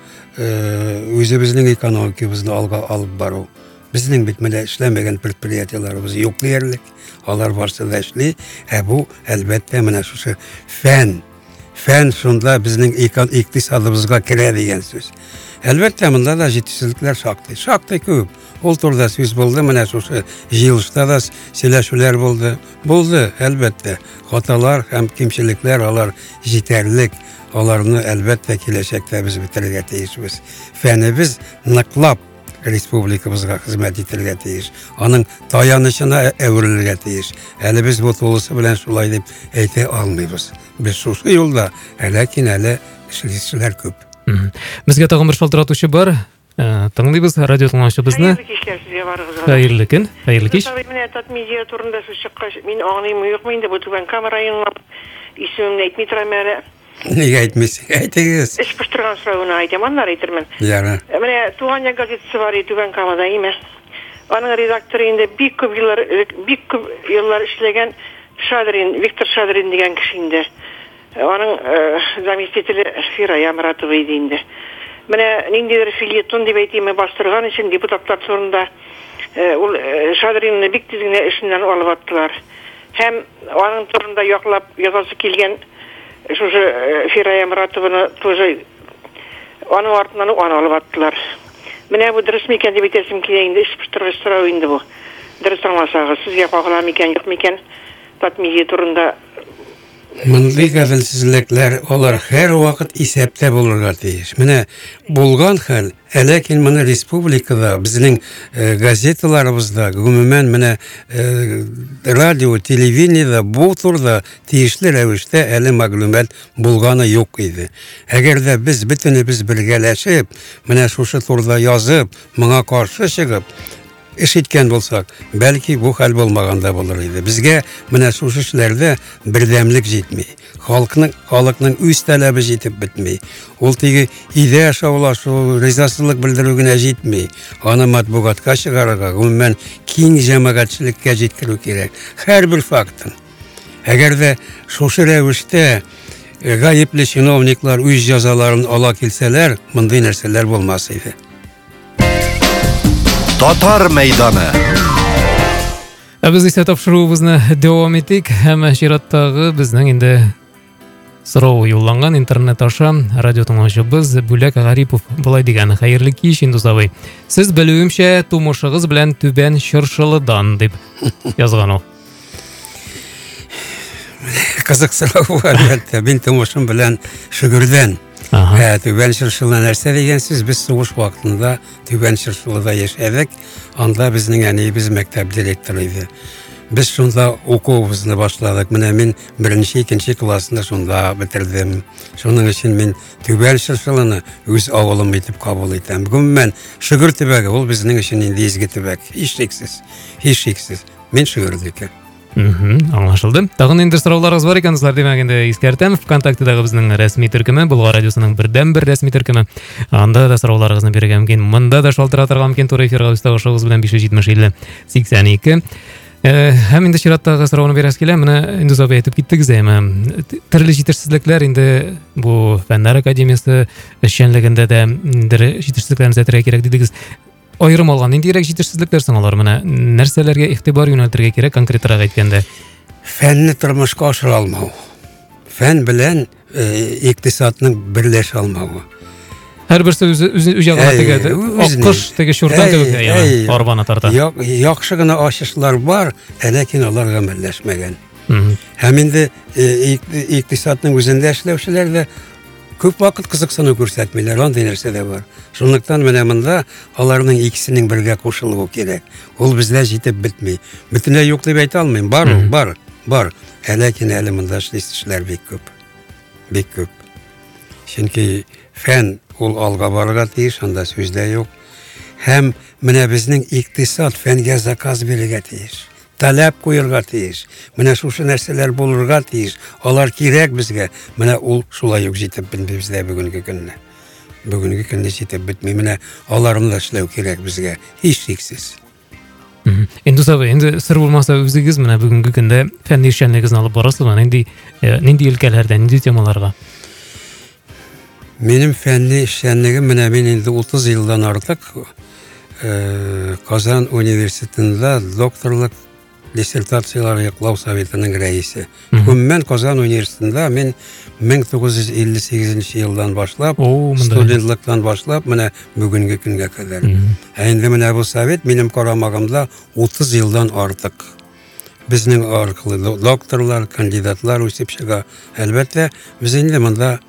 үзебезнең экономикабызны алга алып бару. Безнең бит менә эшләмәгән предприятиеләребез юк диярлек. Алар барсы да эшли. Ә бу әлбәттә менә шушы фән. Фән шунда безнең икътисадыбызга керә дигән сүз. Әлбәттә монда да җитешсезлекләр шактый. Шактый күп. Ул турда сүз булды, менә шушы җыелышта да сөйләшүләр булды. Булды, әлбәттә. Хаталар һәм кимчелекләр алар җитәрлек. Аларны әлбәттә киләчәктә без бетерергә тиешбез. Фәнебез ныклап республикабызга хезмәт итәргә тиеш. Аның таянычына әверелергә тиеш. Әле без бу тулысы белән шулай дип әйтә алмыйбыз. Без шушы юлда, ләкин әле эшләүчеләр күп. Безгә тагын бер шалтыратучы бар. Тыңлыйбыз радио тыңлаучыбызны. Хәерле көн, хәерле кич. Менә татмедиа турында сүз чыккач, мин аңлыймы, юкмы инде бу түбән камера йонлап, исемемне әйтми торам әле. Нигә әйтмисең? Әйтегез. Эш пыштырган соравына әйтәм, аннары әйтермен. Яра. Менә Туган газетасы бар иде түбән камерада, име. Аның редакторы инде бик күп еллар бик күп еллар эшләгән Шадрин, Виктор Шадрин дигән кеше инде. Аның заместителе Фирая Муратова иде инде. Менә ниндидер филетон дип әйтәме бастырган өчен депутатлар турында ул Шадринны бик тиз генә эшеннән алып аттылар. Һәм аның турында яклап язасы килгән шушы Фирая Муратованы тоже аның артыннан аны алып аттылар. Менә бу дөрес микән дип әйтәсем килә инде, эш пештерү сорау инде бу. Дөрес аңласагыз, сезгә кагыла микән, юк микән? Татмия турында Мондый гаделсезлекләр алар һәр вакыт исәптә булырга тиеш. Менә булган хәл, ләкин моны республикада, безнең э, газеталарыбызда, гомумән менә э, радио, телевидениедә бу турда тиешле рәвештә әле мәгълүмат булганы юк иде. Әгәр дә без бөтенебез бергәләшеп, менә шушы турда язып, моңа каршы чыгып эш иткән булсак, бәлки бу хәл булмаганда булыр иде. Безгә менә шушы эшләрдә бердәмлек җитми. Халыкның халыкның үз таләбе җитеп бетми. Ул теге идея шаулашу, ризасызлык белдерү генә җитми. Аны матбугатка чыгарырга, гомумән киң җәмәгатьчелеккә җиткерү кирәк. Һәрбер фактын. Әгәр дә шушы рәвештә гаепле чиновниклар үз җәзаларын ала килсәләр, мондый нәрсәләр булмас иде. Татар мәйданы. Без исә тапшыруыбызны дәвам итик. Һәм чираттагы безнең инде сорау юлланган интернет аша радио тыңлаучыбыз Бүләк Гарипов булай дигән: "Хәерле кич, Индус абый. Сез белүемчә тумышыгыз белән Түбән Чыршылыдан" дип язган ул. Кызык сорау, әлбәттә. Мин тумышым белән Шөгүрдән. Ә, Түбән Чыршылы нәрсә дигәнсез, без сугыш вакытында Түбән Чыршылыда яшәдек. Анда безнең әниебез мәктәп директоры иде. Без шунда укуыбызны башладык. Менә мин беренче, икенче классны шунда бетердем. Шуның өчен мин Түбән Чыршылыны үз авылым итеп кабул итәм. Гомумән Шөгүр төбәге ул безнең өчен инде изге төбәк. Һичшиксез, һичшиксез. Мин Шөгүрдеке. Мм, аңлашылды. Тагын инде сорауларыгыз бар икән, сезләр димәгәндә искәртәм. ВКонтактедагы безнең рәсми төркеме, Болгар радиосының бердән-бер рәсми төркеме. Анда да сорауларыгызны бирергә мөмкин. Монда да шалтыратырга мөмкин. Туры эфирга үз тавышыгыз белән биш йөз җитмеш илле сиксән ике. Һәм инде чираттагы сорауны бирәс килә. Менә Индус абый әйтеп киттегез, әмма төрле җитешсезлекләр инде бу Фәннәр академиясе эшчәнлегендә дә инде җитешсезлекләрне төзәтергә кирәк дидегез. Айрым алган ниндирәк җитешсезлекләр соң алар, менә нәрсәләргә игътибар юнәлтергә кирәк конкретрак әйткәндә? Фәнне тормышка ашыра алмау. Фән белән икътисадның берләшә алмавы. Һәрберсе үз үз ягына тегәде. Аккыш теге шурдан кебек, яңа арбаны тарта. Яхшы гына ачышлар бар, ләкин алар гамәлләшмәгән. Һәм инде икътисадның үзендә эшләүчеләр дә күп вакыт кызыксыну күрсәтмиләр, андый нәрсә дә бар. Шунлыктан менә монда аларның икесенең бергә кушылуы кирәк. Ул бездә җитеп бетми. Бөтенләй юк дип әйтә алмыйм. Бар, бар, бар. Ләкин әле монда эшләр бик күп. Бик күп. Чөнки фән ул алга барырга тиеш, анда сүздә юк. Һәм менә безнең икътисад фәнгә заказ бирергә тиеш. Таләп куярга тиеш. Менә шушы нәрсәләр булырга тиеш. Алар кирәк безгә. Менә ул шулай ук җитеп бетми бездә бүгенге көнне. Бүгенге көнне җитеп бетми. Менә аларны да эшләү кирәк безгә. Һичшиксез. Индус абый, инде сыр булмаса үзегез менә бүгенге көндә фән эшчәнлегегезне алып барасызмы? Нинди нинди өлкәләрдә, нинди темаларга? Минем фәнни эшчәнлегем менә мин инде утыз елдан артык Казан университетында докторлык диссертациялар яклау советының рәисе. Гомумән Казан университетында мин мең тугыз йөз илле сигезенче елдан башлап, студентлыктан башлап, менә бүгенге көнгә кадәр. Ә инде менә бу совет минем карамагымда утыз елдан артык. Безнең аркылы докторлар, кандидатлар үсеп чыга. Әлбәттә, без инде монда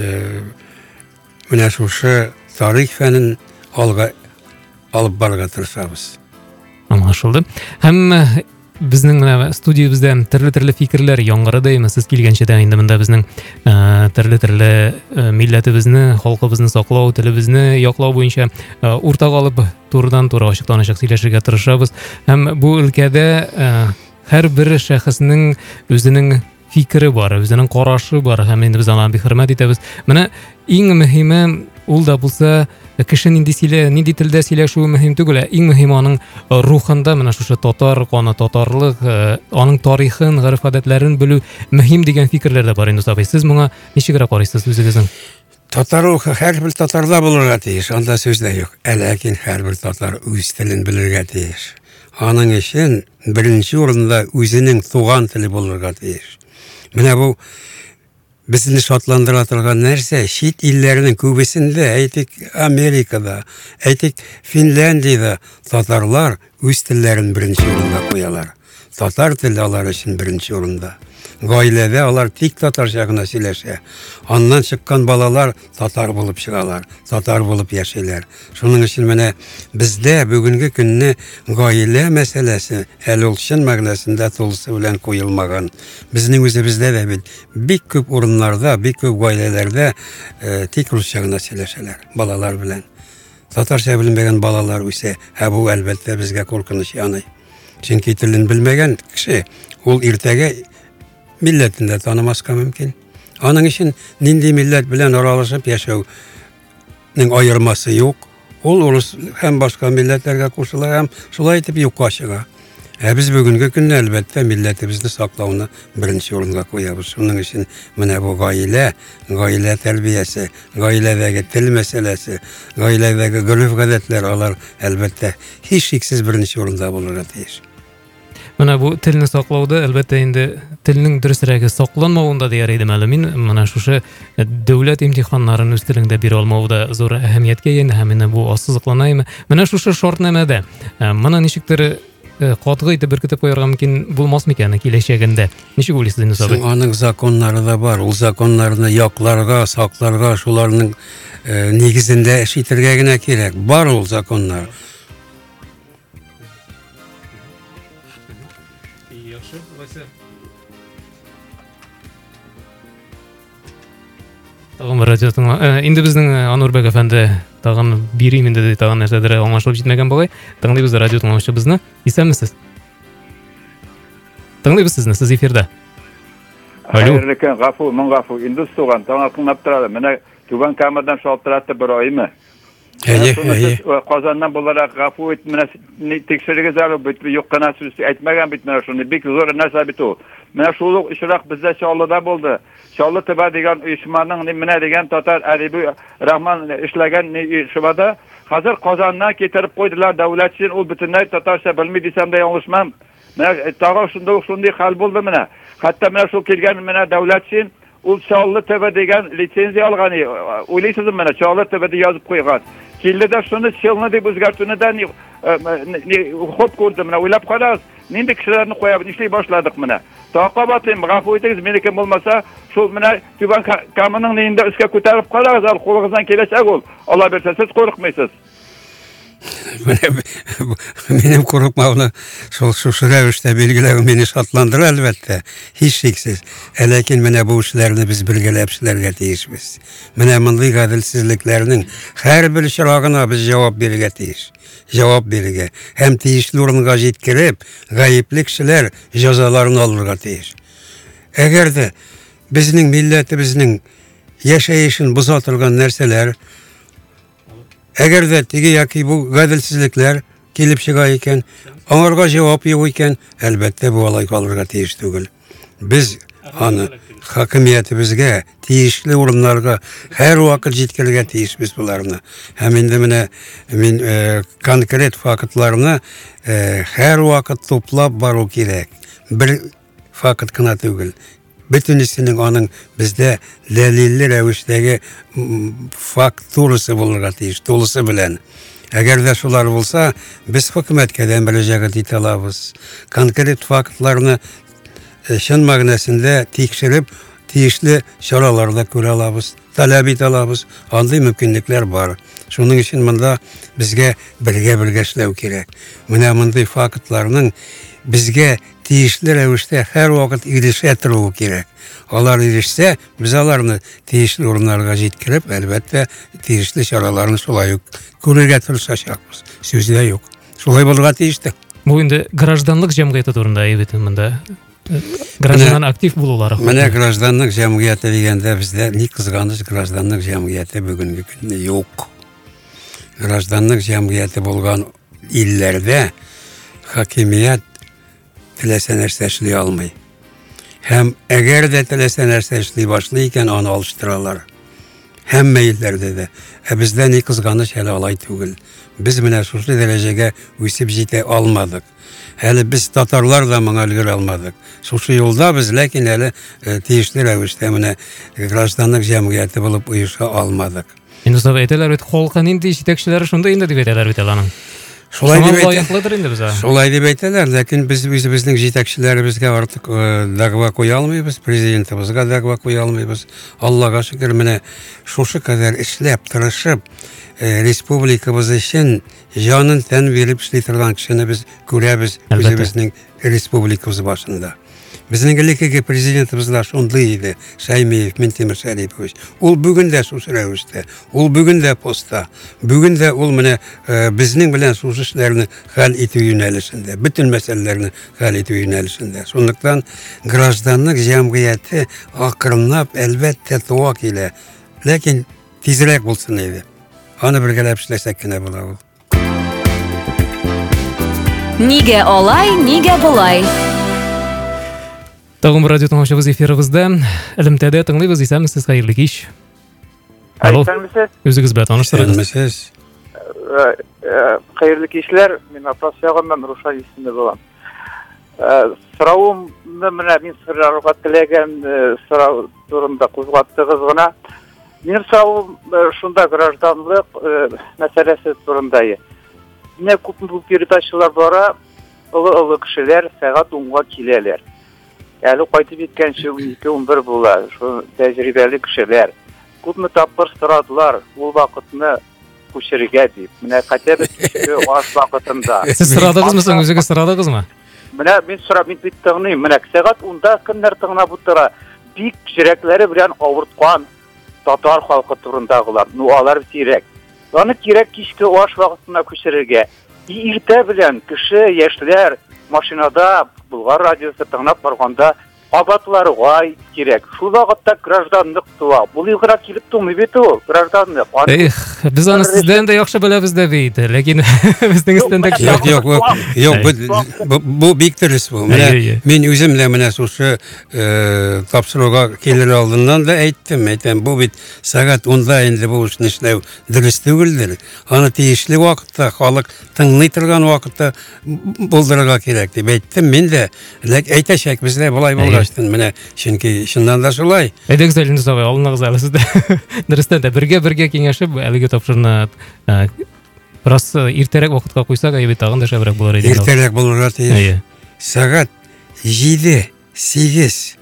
менә шушы тарих фәнен алга алып барырга тырышабыз. Аңлашылды. Һәм безнең менә студиябызда төрле-төрле фикерләр яңгырады. Сез килгәнчә дә инде монда безнең төрле-төрле милләтебезне, халкыбызны саклау, телебезне яклау буенча уртага алып турыдан-туры ачыктан-ачык сөйләшергә тырышабыз. Һәм бу өлкәдә һәрбер шәхеснең үзенең фикере бар, үзенең карашы бар. Һәм инде без аны бик хөрмәт итәбез. Менә иң мөһиме ул да булса кеше нинди сөйлә, нинди телдә сөйләшүе мөһим түгел, иң мөһим аның рухында менә шушы татар каны, татарлык, аның тарихын, гореф-гадәтләрен белү мөһим дигән фикерләр дә бар инде сабый. Сез моңа ничегрәк карыйсыз үзегезнең? Татар һәрбер татарда булырга тиеш, анда сүз дә юк. Ләкин һәрбер татар үз телен белергә тиеш. Аның өчен беренче урында үзенең туган теле булырга тиеш. Менә бу безне шатландыра торган нәрсә, чит илләрнең күбесендә, әйтик Америкада, әйтик Финляндиядә татарлар үз телләрен беренче урында куялар. Татар теле алар өчен беренче урында. Гаиләдә алар тик татарча гына сөйләшә. Аннан чыккан балалар татар булып чыгалар, татар булып яшәйләр. Шуның өчен менә бездә бүгенге көнне гаилә мәсьәләсе әле ул чын мәгънәсендә тулысы белән куелмаган. Безнең үзебездә дә бит бик күп урыннарда, бик күп гаиләләрдә э, тик русча гына сөйләшәләр балалар белән. Татарча белмәгән балалар үсә, ә бу әлбәттә безгә куркыныч яный. Чөнки телен белмәгән кеше ул иртәгә милләтендә танымаска мөмкин. Аның өчен нинди милләт белән аралашып яшәүнең аермасы юк. Ул урыс һәм башка милләтләргә кушыла һәм шулай итеп юкка чыга. Ә без бүгенге көндә әлбәттә милләтебезне саклауны беренче урынга куябыз. Шуның өчен менә бу гаилә, гаилә тәрбиясе, гаиләдәге тел мәсьәләсе, гаиләдәге гореф-гадәтләр алар әлбәттә һичшиксез беренче урында булырга тиеш. Менә бу телне саклауда әлбәттә инде телнең дөресрәге сакланмавында дияр идем әле мин. Менә шушы дәүләт имтиханнарын үз телеңдә бирә алмауда зур әһәмияткә ия, һәм менә бу ассызыкланайм. Менә шушы шартнамәдә моны ничектер катгый итеп беркетеп куярга мөмкин булмас микән киләчәгендә? Ничек уйлыйсыз инде сабый? Аның законнары да бар. Ул законнарны якларга, сакларга, шуларның э, нигезендә эш итәргә генә кирәк. Бар ул законнар. Тагын радиотың инде безнең Анурбек әфәнде тагын бирим инде ди, тагын нәрсәдер аңлашылып җитмәгән бугай. Тыңлыйбыз радио тыңлаучыбызны. Исәнмесез? Тыңлыйбыз сезне, сез эфирдә. Алло. Хәерле көн, гафу, мин гафу. Инде суган, таңа тыңлап торады. Менә Түбән Камадан шалтыратты бер аймы. Әйе, әйе. Казаннан буларак гафу ит, менә тикшерегез әле бит юк кына сүз әйтмәгән бит менә шуны. Бик зур нәрсә бит ул. Менә шул ук ишрак бездә Чаллыда булды. Чаллы төбә дигән оешманың менә дигән татар Әриби Рахман эшләгән шубада хәзер Казаннан китереп куйдылар дәүләтчен, ул бөтенләй татарча белми дисәм дә яңлышмам. Менә тагы шунда ук шундый хәл булды менә. Хәтта менә шул килгән менә дәүләтчен ул Чаллы төбә дигән лицензия алган. Уйлыйсызмы менә Чаллы төбә дип язып куйган. Килде дә шуны Чаллы дип үзгәртүне дә ни хоп күрдем менә уйлап карагыз. Нинди кешеләрне куябыз, нишләй башладык менә. Тaqabatым, гафу итегез, минеке булмаса, шул менә Түбән Каманың нинди өскә күтәреп карагыз, ал кулыгыздан киләчәк ул. Алла берсә, сез курыкмыйсыз. Минем курыкмауны шул шушы рәвештә билгеләү мине шатландыра әлбәттә, һичшиксез. Ләкин менә бу эшләрне без бергәләп эшләргә тиешбез. Менә мондый гаделсезлекләрнең һәрбер чирагына без җавап бирергә тиеш. Җавап бирергә һәм тиешле урынга җиткереп, гаепле кешеләр җәзаларын алырга тиеш. Әгәр дә безнең милләтебезнең яшәешен боза торган нәрсәләр, әгәр дә теге яки бу гаделсезлекләр килеп чыга икән, аңарга җавап юк икән, әлбәттә бу алай калырга тиеш түгел. Без аны хакимиятебезгә, тиешле урыннарга һәр вакыт җиткерергә тиешбез буларны. Һәм инде менә мин э, конкрет фактларны э, һәр вакыт туплап бару кирәк. Бер факт кына түгел. Бөтенесенең аның бездә дәлилле рәвештәге факт турысы булырга тиеш, тулысы белән. Әгәр дә шулар булса, без хөкүмәткә дә мөрәҗәгать итә алабыз. Конкрет фактларны чын мәгънәсендә тикшереп, тиешле чараларда күрә алабыз, таләп итә алабыз. Андый мөмкинлекләр бар. Шуның өчен монда безгә бергә-бергә эшләү кирәк. Менә мондый фактларның безгә тиешле рәвештә һәр вакыт ирешә тору кирәк. Алар ирешсә, без аларны тиешле урыннарга җиткереп, әлбәттә, тиешле чараларны шулай ук күрергә тырышачакбыз. Сүз дә юк. Шулай булырга тиештек. Бу инде гражданлык җәмгыяте турында әйтеп монда граждан актив булулары. Менә гражданлык җәмгыяте дигәндә бездә ни кызганыч гражданлык җәмгыяте бүгенге көндә юк. Гражданлык җәмгыяте булган илләрдә хакимият теләсә нәрсә эшли алмый. Һәм әгәр дә теләсә нәрсә эшли башлый икән, аны алыштыралар. Һәммә илләрдә дә. Ә бездә ни кызганыч әле алай түгел. Без менә шушы дәрәҗәгә үсеп җитә алмадык. Әле без татарлар да моңа өлгерә алмадык. Шушы юлда без ләкин әле тиешле рәвештә менә гражданлык җәмгыяте булып оеша алмадык. Инде саб әйтәләр бит, халкын инде җитәкчеләре шунда инде дип әйтәләр бит аның. Шулай дип әйтәләр инде без. Шулай дип әйтәләр, ләкин без үзебезнең җитәкчеләребезгә артык дәгъва куя алмыйбыз, президентыбызга дәгъва куя алмыйбыз. Аллага шөкер, менә шушы кадәр эшләп, тырышып, республикабыз өчен җанын тән биреп эшли торган кешене без күрәбез үзебезнең республикабыз башында. Безнең элекке президентыбыз да шундый иде, Шаймиев Минтимер Шәрипович. Ул бүген дә шушы рәвештә, ул бүген дә поста, бүген дә ул менә безнең белән шушы эшләрне хәл итү юнәлешендә, бөтен мәсьәләләрне хәл итү юнәлешендә. Шунлыктан гражданлык җәмгыяте акрынлап әлбәттә туа килә, ләкин тизрәк булсын иде. Аны бергәләп эшләсәк кенә була ул. Нигә алай, нигә болай? Тагын радио тыңлаучыбыз эфирыбызда. Элемтәдә тыңлыйбыз, исәнмесез, хәерле кич. Алло. Үзегез белән таныштырыгыз. Исәнмесез. Хәерле кичләр. Мин Апас ягыннан Рушан исемле булам. Сорауымны менә мин сорарга теләгән сорау турында кузгаттыгыз гына. Минем сорауым шунда гражданлык мәсьәләсе турында. Менә күп передачалар бара, олы-олы кешеләр сәгать унга киләләр. Әле кайтып иткәнче унике-ун бер була. Шу тәҗрибәле кешеләр. Күпме тапкыр сорадылар ул вакытны күчерергә дип. Менә хәтта без аш вакытында. Сез сорадыгызмы, соң үзегез сорадыгызмы? Менә мин сорап мин бит тыңлыйм. Менә сәгать унда кемнәр тыңлап утыра? Бик җөрәкләре белән авырткан татар халкы турындагылар. Ну алар сирәк. Аны кирәк кичке аш вакытына күчерергә. Иртә белән кеше, яшьләр машинада Булгар радиосы тыңлап барганда абатларга кирәк. Шул вакытта гражданлык туа. Бу югыра килеп тумый бит ул гражданлык. Эх, без аны сездән дә яхшы беләбез дә бит, ләкин безнең өстән дә Юк, юк, юк, бу бик дөрес бу. Менә мин үзем дә менә шушы тапшыруга килер алдыннан да әйттем, әйтәм, бу бит сәгать унда инде бу эшне эшләү дөрес түгелдер. Аны тиешле вакытта, халык тыңлый торган вакытта булдырырга кирәк дип әйттем мин дә. Ләкин әйтәчәк бездә булай булгачтын, менә чөнки шуннан да шулай. Әйдәгез әле инде сабай, алынгыз әле сездә. Дөрестән дә бергә-бергә киңәшеп, әлеге тапшырны раз иртәрәк вакытка куйсак, әйбәт тагын да шәбрәк булыр иде. Иртәрәк булырга тиеш. Сәгать җиде, сигез,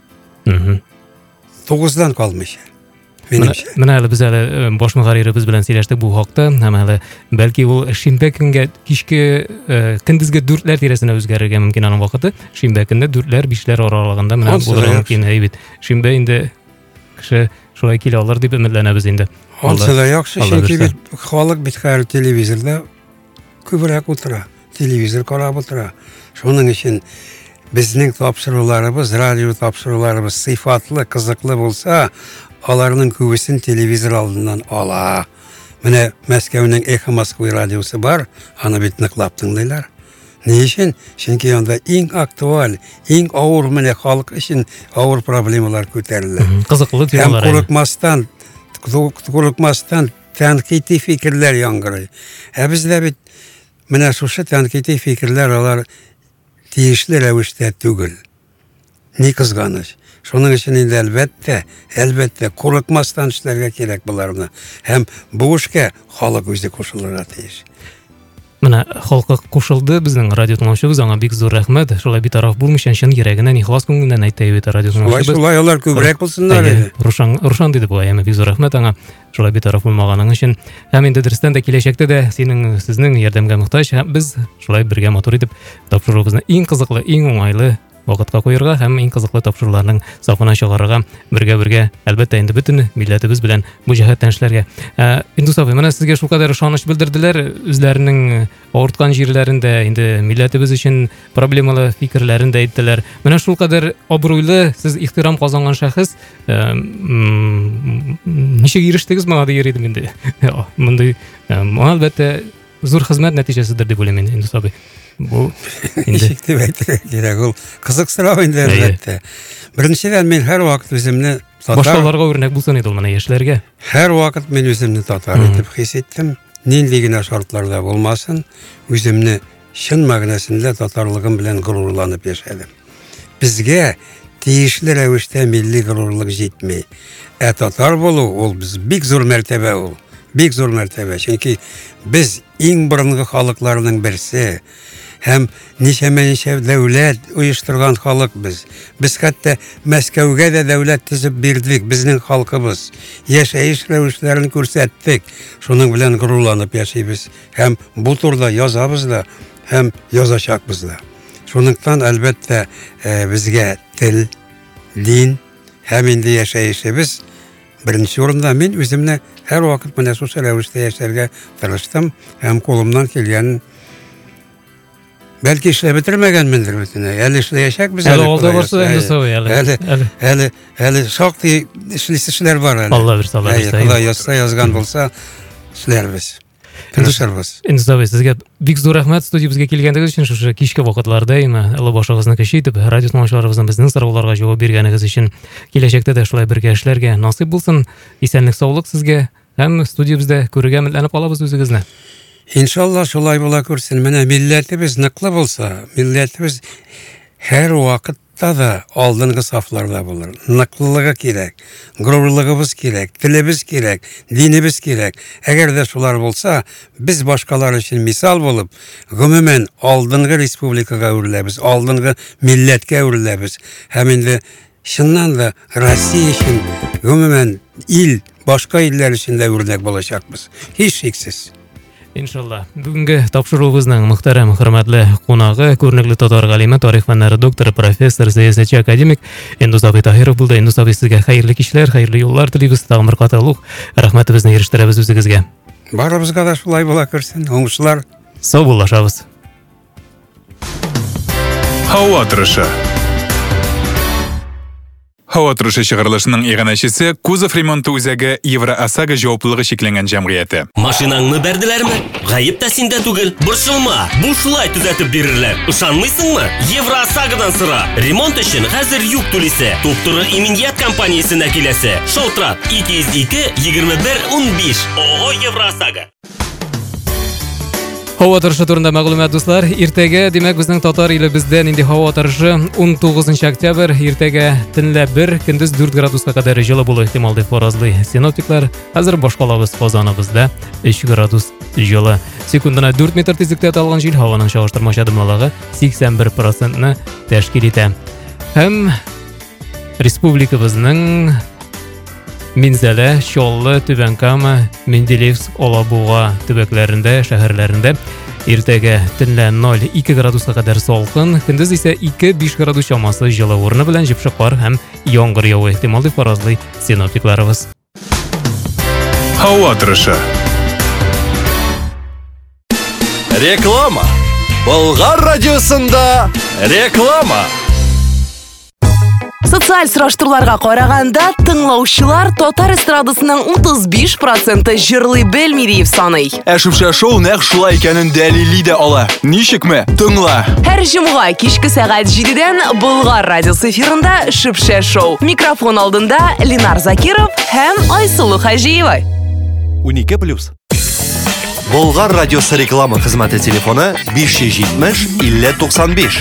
тугыздан калмыйча. Менә әле без әле баш мөхәрриребез белән сөйләштек бу хакта, һәм әле бәлки ул шимбә көнгә кичке көндезге дүртләр тирәсенә үзгәрергә мөмкин аның вакыты. Шимбә көндә дүртләр, бишләр аралыгында менә булырга мөмкин әйбәт. Шимбә инде кеше шулай килә алыр дип өметләнәбез инде. Алса да яхшы, чөнки бит халык бит һәр телевизорда күбрәк утыра, телевизор карап утыра. Шуның өчен безнең тапшыруларыбыз, радио тапшыруларыбыз сыйфатлы, кызыклы булса, аларның күбесен телевизор алдыннан ала. Менә Мәскәүнең Эхо Москвы радиосы бар, аны бит ныклап тыңлыйлар. Ни өчен? Чөнки анда иң актуаль, иң авыр менә халык өчен авыр проблемалар күтәрелә. Кызыклы темалар. Һәм курыкмастан, курыкмастан тәнкыйть фикерләр яңгырый. Ә бездә бит менә шушы тәнкыйть фикерләр алар тиешле рәвештә түгел. Ни кызганыч. Шуның өчен инде әлбәттә, әлбәттә курыкмастан эшләргә кирәк буларны. Һәм бу эшкә халык үзе кушылырга тиеш. Менә халкы кушылды, безнең радио тыңлаучыбыз, аңа бик зур рәхмәт. Шулай битараф булмыйча, чын йөрәгеннән, ихлас күңеленнән әйтә бит радио тыңлаучыбыз. Шулай алар күбрәк булсыннар. Рушан, Рушан диде бу, әмма бик зур рәхмәт аңа. Шулай битараф булмаганың өчен. Һәм инде дөрестән дә киләчәктә дә синең сезнең ярдәмгә мохтаҗ. Без шулай бергә матур итеп тапшыруыбызны иң кызыклы, иң уңайлы вакытка куярга һәм иң кызыклы тапшыруларның сафына чыгарырга бергә-бергә әлбәттә инде бөтен милләтебез белән бу җәһәттән эшләргә. Индус абый, менә сезгә шулкадәр ышаныч белдерделәр, үзләренең авырткан җирләрендә инде милләтебез өчен проблемалы фикерләрен дә әйттеләр. Менә шулкадәр абруйлы, сез ихтирам казанган шәхес, ничек ирештегез моңа да йөридем инде. Мондый әлбәттә зур хезмәт нәтиҗәседер дип уйлыйм инде, Индус абый. Бу инде дип әйтергә кирәк, ул кызык сорау инде әлбәттә. Беренчедән, мин һәр вакыт үземне татар, башкаларга үрнәк булсын иде ул менә яшьләргә. Һәр вакыт мин үземне татар итеп хис иттем. Нинди генә шартларда булмасын, үземне чын мәгънәсендә татарлыгым белән горурланып яшәдем. Безгә тиешле рәвештә милли горурлык җитми. Ә татар булу ул без бик зур мәртәбә ул. Бик зур мәртәбә. Чөнки без иң борынгы халыкларның берсе. Һәм ничә-ничә дәүләт оештырган халык без. Без хәтта Мәскәүгә дә дәүләт төзеп бирдек, безнең халкыбыз. Яшәеш рәвешләрен күрсәттек. Шуның белән горурланып яшибез. Һәм бу турда язабыз да, һәм язачакбыз да. Шуныңтан әлбәттә безгә тел, дин һәм инде яшәешебез беренче урында. Мин үземне һәр вакыт менә шушы рәвештә яшәргә тырыштым һәм кулымнан килгән бәлки эшләп бетермәгәнмендер бөтенләй. Әле эшләячәкбез әле. Әле алда барса инде савый әле. Әле, әле, әле шактый эшлисе эшләр бар әле. Алла бирсә, Алла бирсә. Алла язса, язган булса, эшләрбез. Тырышырбыз. Индус абый, сезгә бик зур рәхмәт студиябызга килгәнегез өчен, шушы кичке вакытларда имә Алла башыгызны кече итеп, радио тыңлаучыларыбызның безнең сорауларга җавап биргәнегез өчен, киләчәктә дә шулай бергә эшләргә насыйп булсын. Исәнлек, саулык сезгә һәм студиябызда күрергә өметләнеп калабыз үзегезне. Иншалла шулай була күрсен. Менә милләтебез ныклы булса, милләтебез һәр вакытта да алдынгы сафларда булыр. Ныклылыгы кирәк, горурлыгыбыз кирәк, телебез кирәк, динебез кирәк. Әгәр дә шулар булса, без башкалар өчен мисал булып, гомумән алдынгы республикага үреләбез, алдынгы милләткә үреләбез. Һәм инде чыннан да Россия өчен, гомумән ил, башка илләр өчен дә үрнәк булачакбыз. Һич шиксез. Иншалла. Бүгенге тапшыруыбызның мөхтәрәм хөрмәтле кунагы, күренекле татар галиме, тарих фәннәре докторы, профессор, сәясәтче, академик Индус абый Таһиров булды. Индус абый, сезгә хәерле кичләр, хәерле юллар телибез, тагын бер катылык рәхмәтебезне ирештерәбез үзегезгә. Барыбызга да шулай була күрсен. Уңышлар. Сау булашабыз. Һава торышы. Һава торышы чыгарылышының иганәчесе Кузов ремонты үзәге Евроосага җаваплылыгы шикләнгән җәмгыяте. Машинаңны бәрделәрме? Гаеп тә синдә түгел. Борчылма, бушлай төзәтеп бирерләр. Ышанмыйсыңмы? Евроосагадан сора. Ремонт өчен хәзер юк түлисе. Туп-туры Иминьят компаниясенә киләсе. Шалтырат ике йөз ике егерме бер унбиш. Ого, Евроосага. Һава торышы турында мәгълүмат дуслар. Иртәгә, димәк, безнең татар иле бездән инде һава торышы он тугызынчы октябрь, иртәгә төнлә бер, көндез дүрт градуска кадәр җылы булу ихтимал дип фаразлый синоптиклар. Хәзер башкалабыз Казаныбызда өч градус җылы. Секундына дүрт метр тизлектә талган җил һаваның чагыштырмача дымлылыгы сиксән бер процентны тәшкил итә. Һәм республикабызның Минзәлә, Чаллы, Түбәнкама, Менделеевск, Алабуга төбәкләрендә, шәһәрләрендә иртәгә төнлә ноль ике градуска кадәр салкын, көндез исә ике биш градус чамасы җылы урыны белән җепшек кар һәм яңгыр яву ихтимал дип фаразлый синоптикларыбыз. Һава торышы. Реклама. Болгар радиосында реклама. Социаль сораштыруларга караганда, тыңлаучылар татар эстрадасының утыз биш проценты җырлый белми дип саный. Ә шушы шоу нәкъ шулай икәнен дәлилли дә ала. Ничекме? Тыңла. Һәр җомга кичке сәгать җидедән Болгар радиосы эфирында Шөпшә шоу. Микрофон алдында Ленар Закиров һәм Айсылу Хаҗиева. унике плюс. Болгар радиосы реклама хезмәте телефоны биш йөз җитмеш илле туксан биш.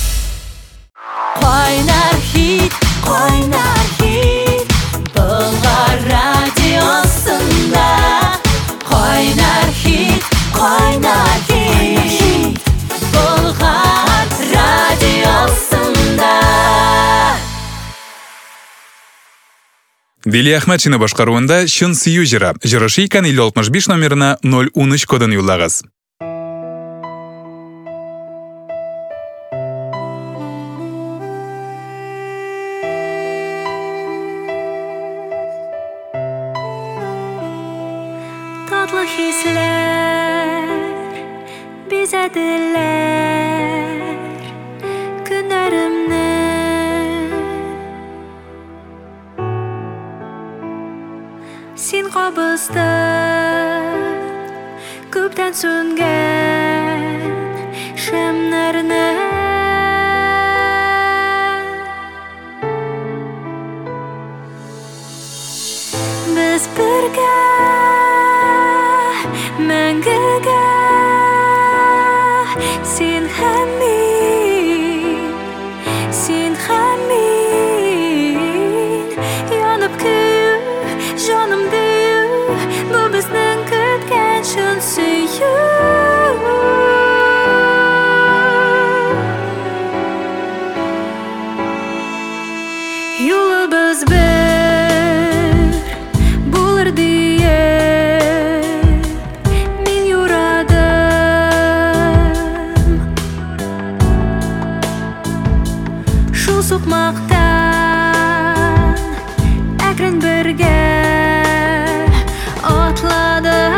Кайнар хит, кайнар хит, Болгар радиосында. Кайнар хит, кайнар хит, Болгар радиосында. Дилия Әхмәтшина башкаруында Чын сөю җыры. Җырышы икән илле алтмыш биш номерына ноль ун өч кодын юллагыз. hisler bizediler günlerimni. Sen qabızdın köpten söngen şemlerini. Biz birge мәңгіге sen һәм мин, sen һәм мин янып көю, жаным дию, bu bizning көткән шын сөю. Юлыбыз bir булыр diye min yuradım. Şu sokmaktan әкрен бірге atladık.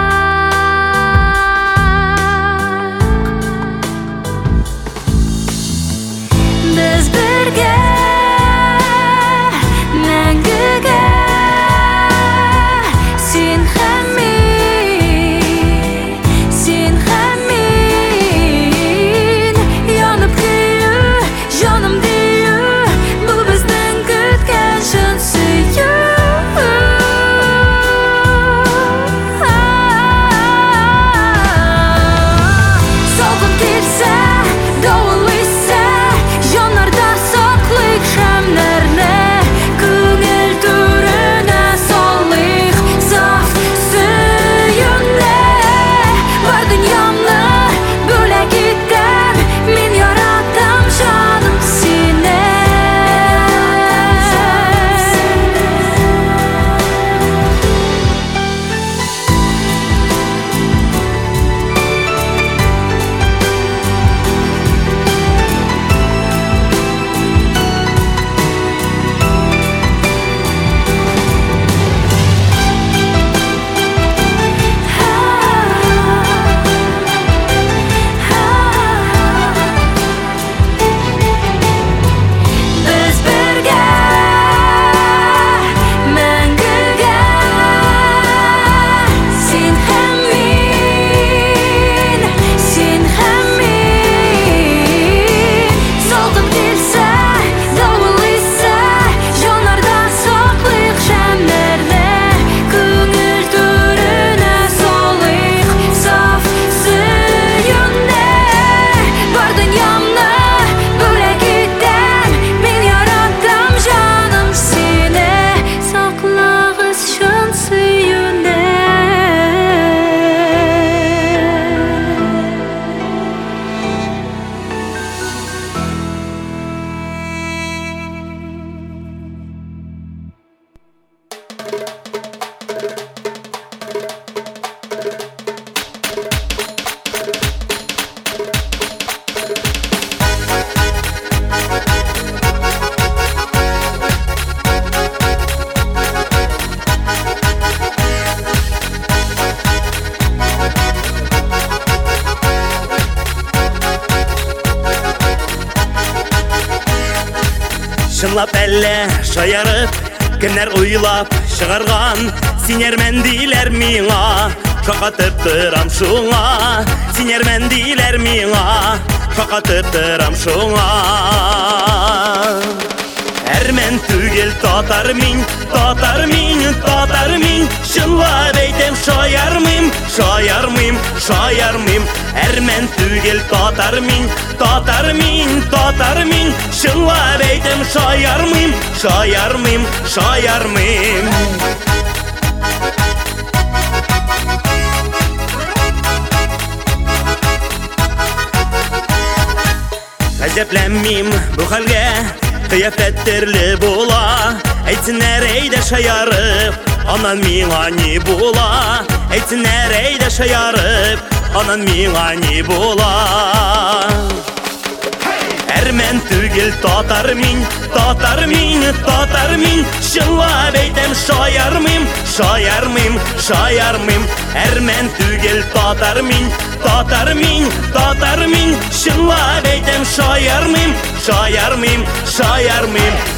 Biz birge мәңгіге sen һәм мин, sen һәм мин янып көю, жаным дию, bu bizning көткән шын сөю. Салқын келсе, дауыл иссе, жанарда саклыйк шәмнәрне. Күңел түренә салыйк саф сөюне. Бар дөньямны бүләк иткән мин яратам җаным сине. Biz birge мәңгіге sen һәм мин, sen һәм мин салқын келсе, дауыл иссе, жанарда саклыйк шәмнәрне. Күңел түренә салыйк саф сөюне. Бар дөньямны бүләк иткән мин яратам җаным сине. Саклагыз шын сөюне. Шынлап әллә шаярып, кемнәр уйлап чыгарган, синермен диләр миңа, шакатып торам шуңа, синермен диләр миңа, шакатып торам шуңа. Әрмен түгел татар мин, татар мин, татар мин, шынлап әйтәм шаярмыйм, шаярмыйм, шаярмыйм. Әрмен түгел татар мин, татар мин, татар мин, шынлап әйтәм шаярмыйм, шаярмыйм, шаярмыйм. Гаҗәпләнмим бу хәлгә, кыяфәт төрле була. Әйтсеннәр әйдә шаярып, анан миңа ни була. Әйтсеннәр әйдә шаярып, анан миңа ни була. Әрмен түгел түгел татар мин, татар мин, татар мин. Шынлап әйтем шаярмыйм, шаярмыйм, шаярмыйм. Әрмән түгел татар мин, татар мин, татар мин. Шынлап әйтем шаярмыйм, шаярмыйм, шаярмыйм.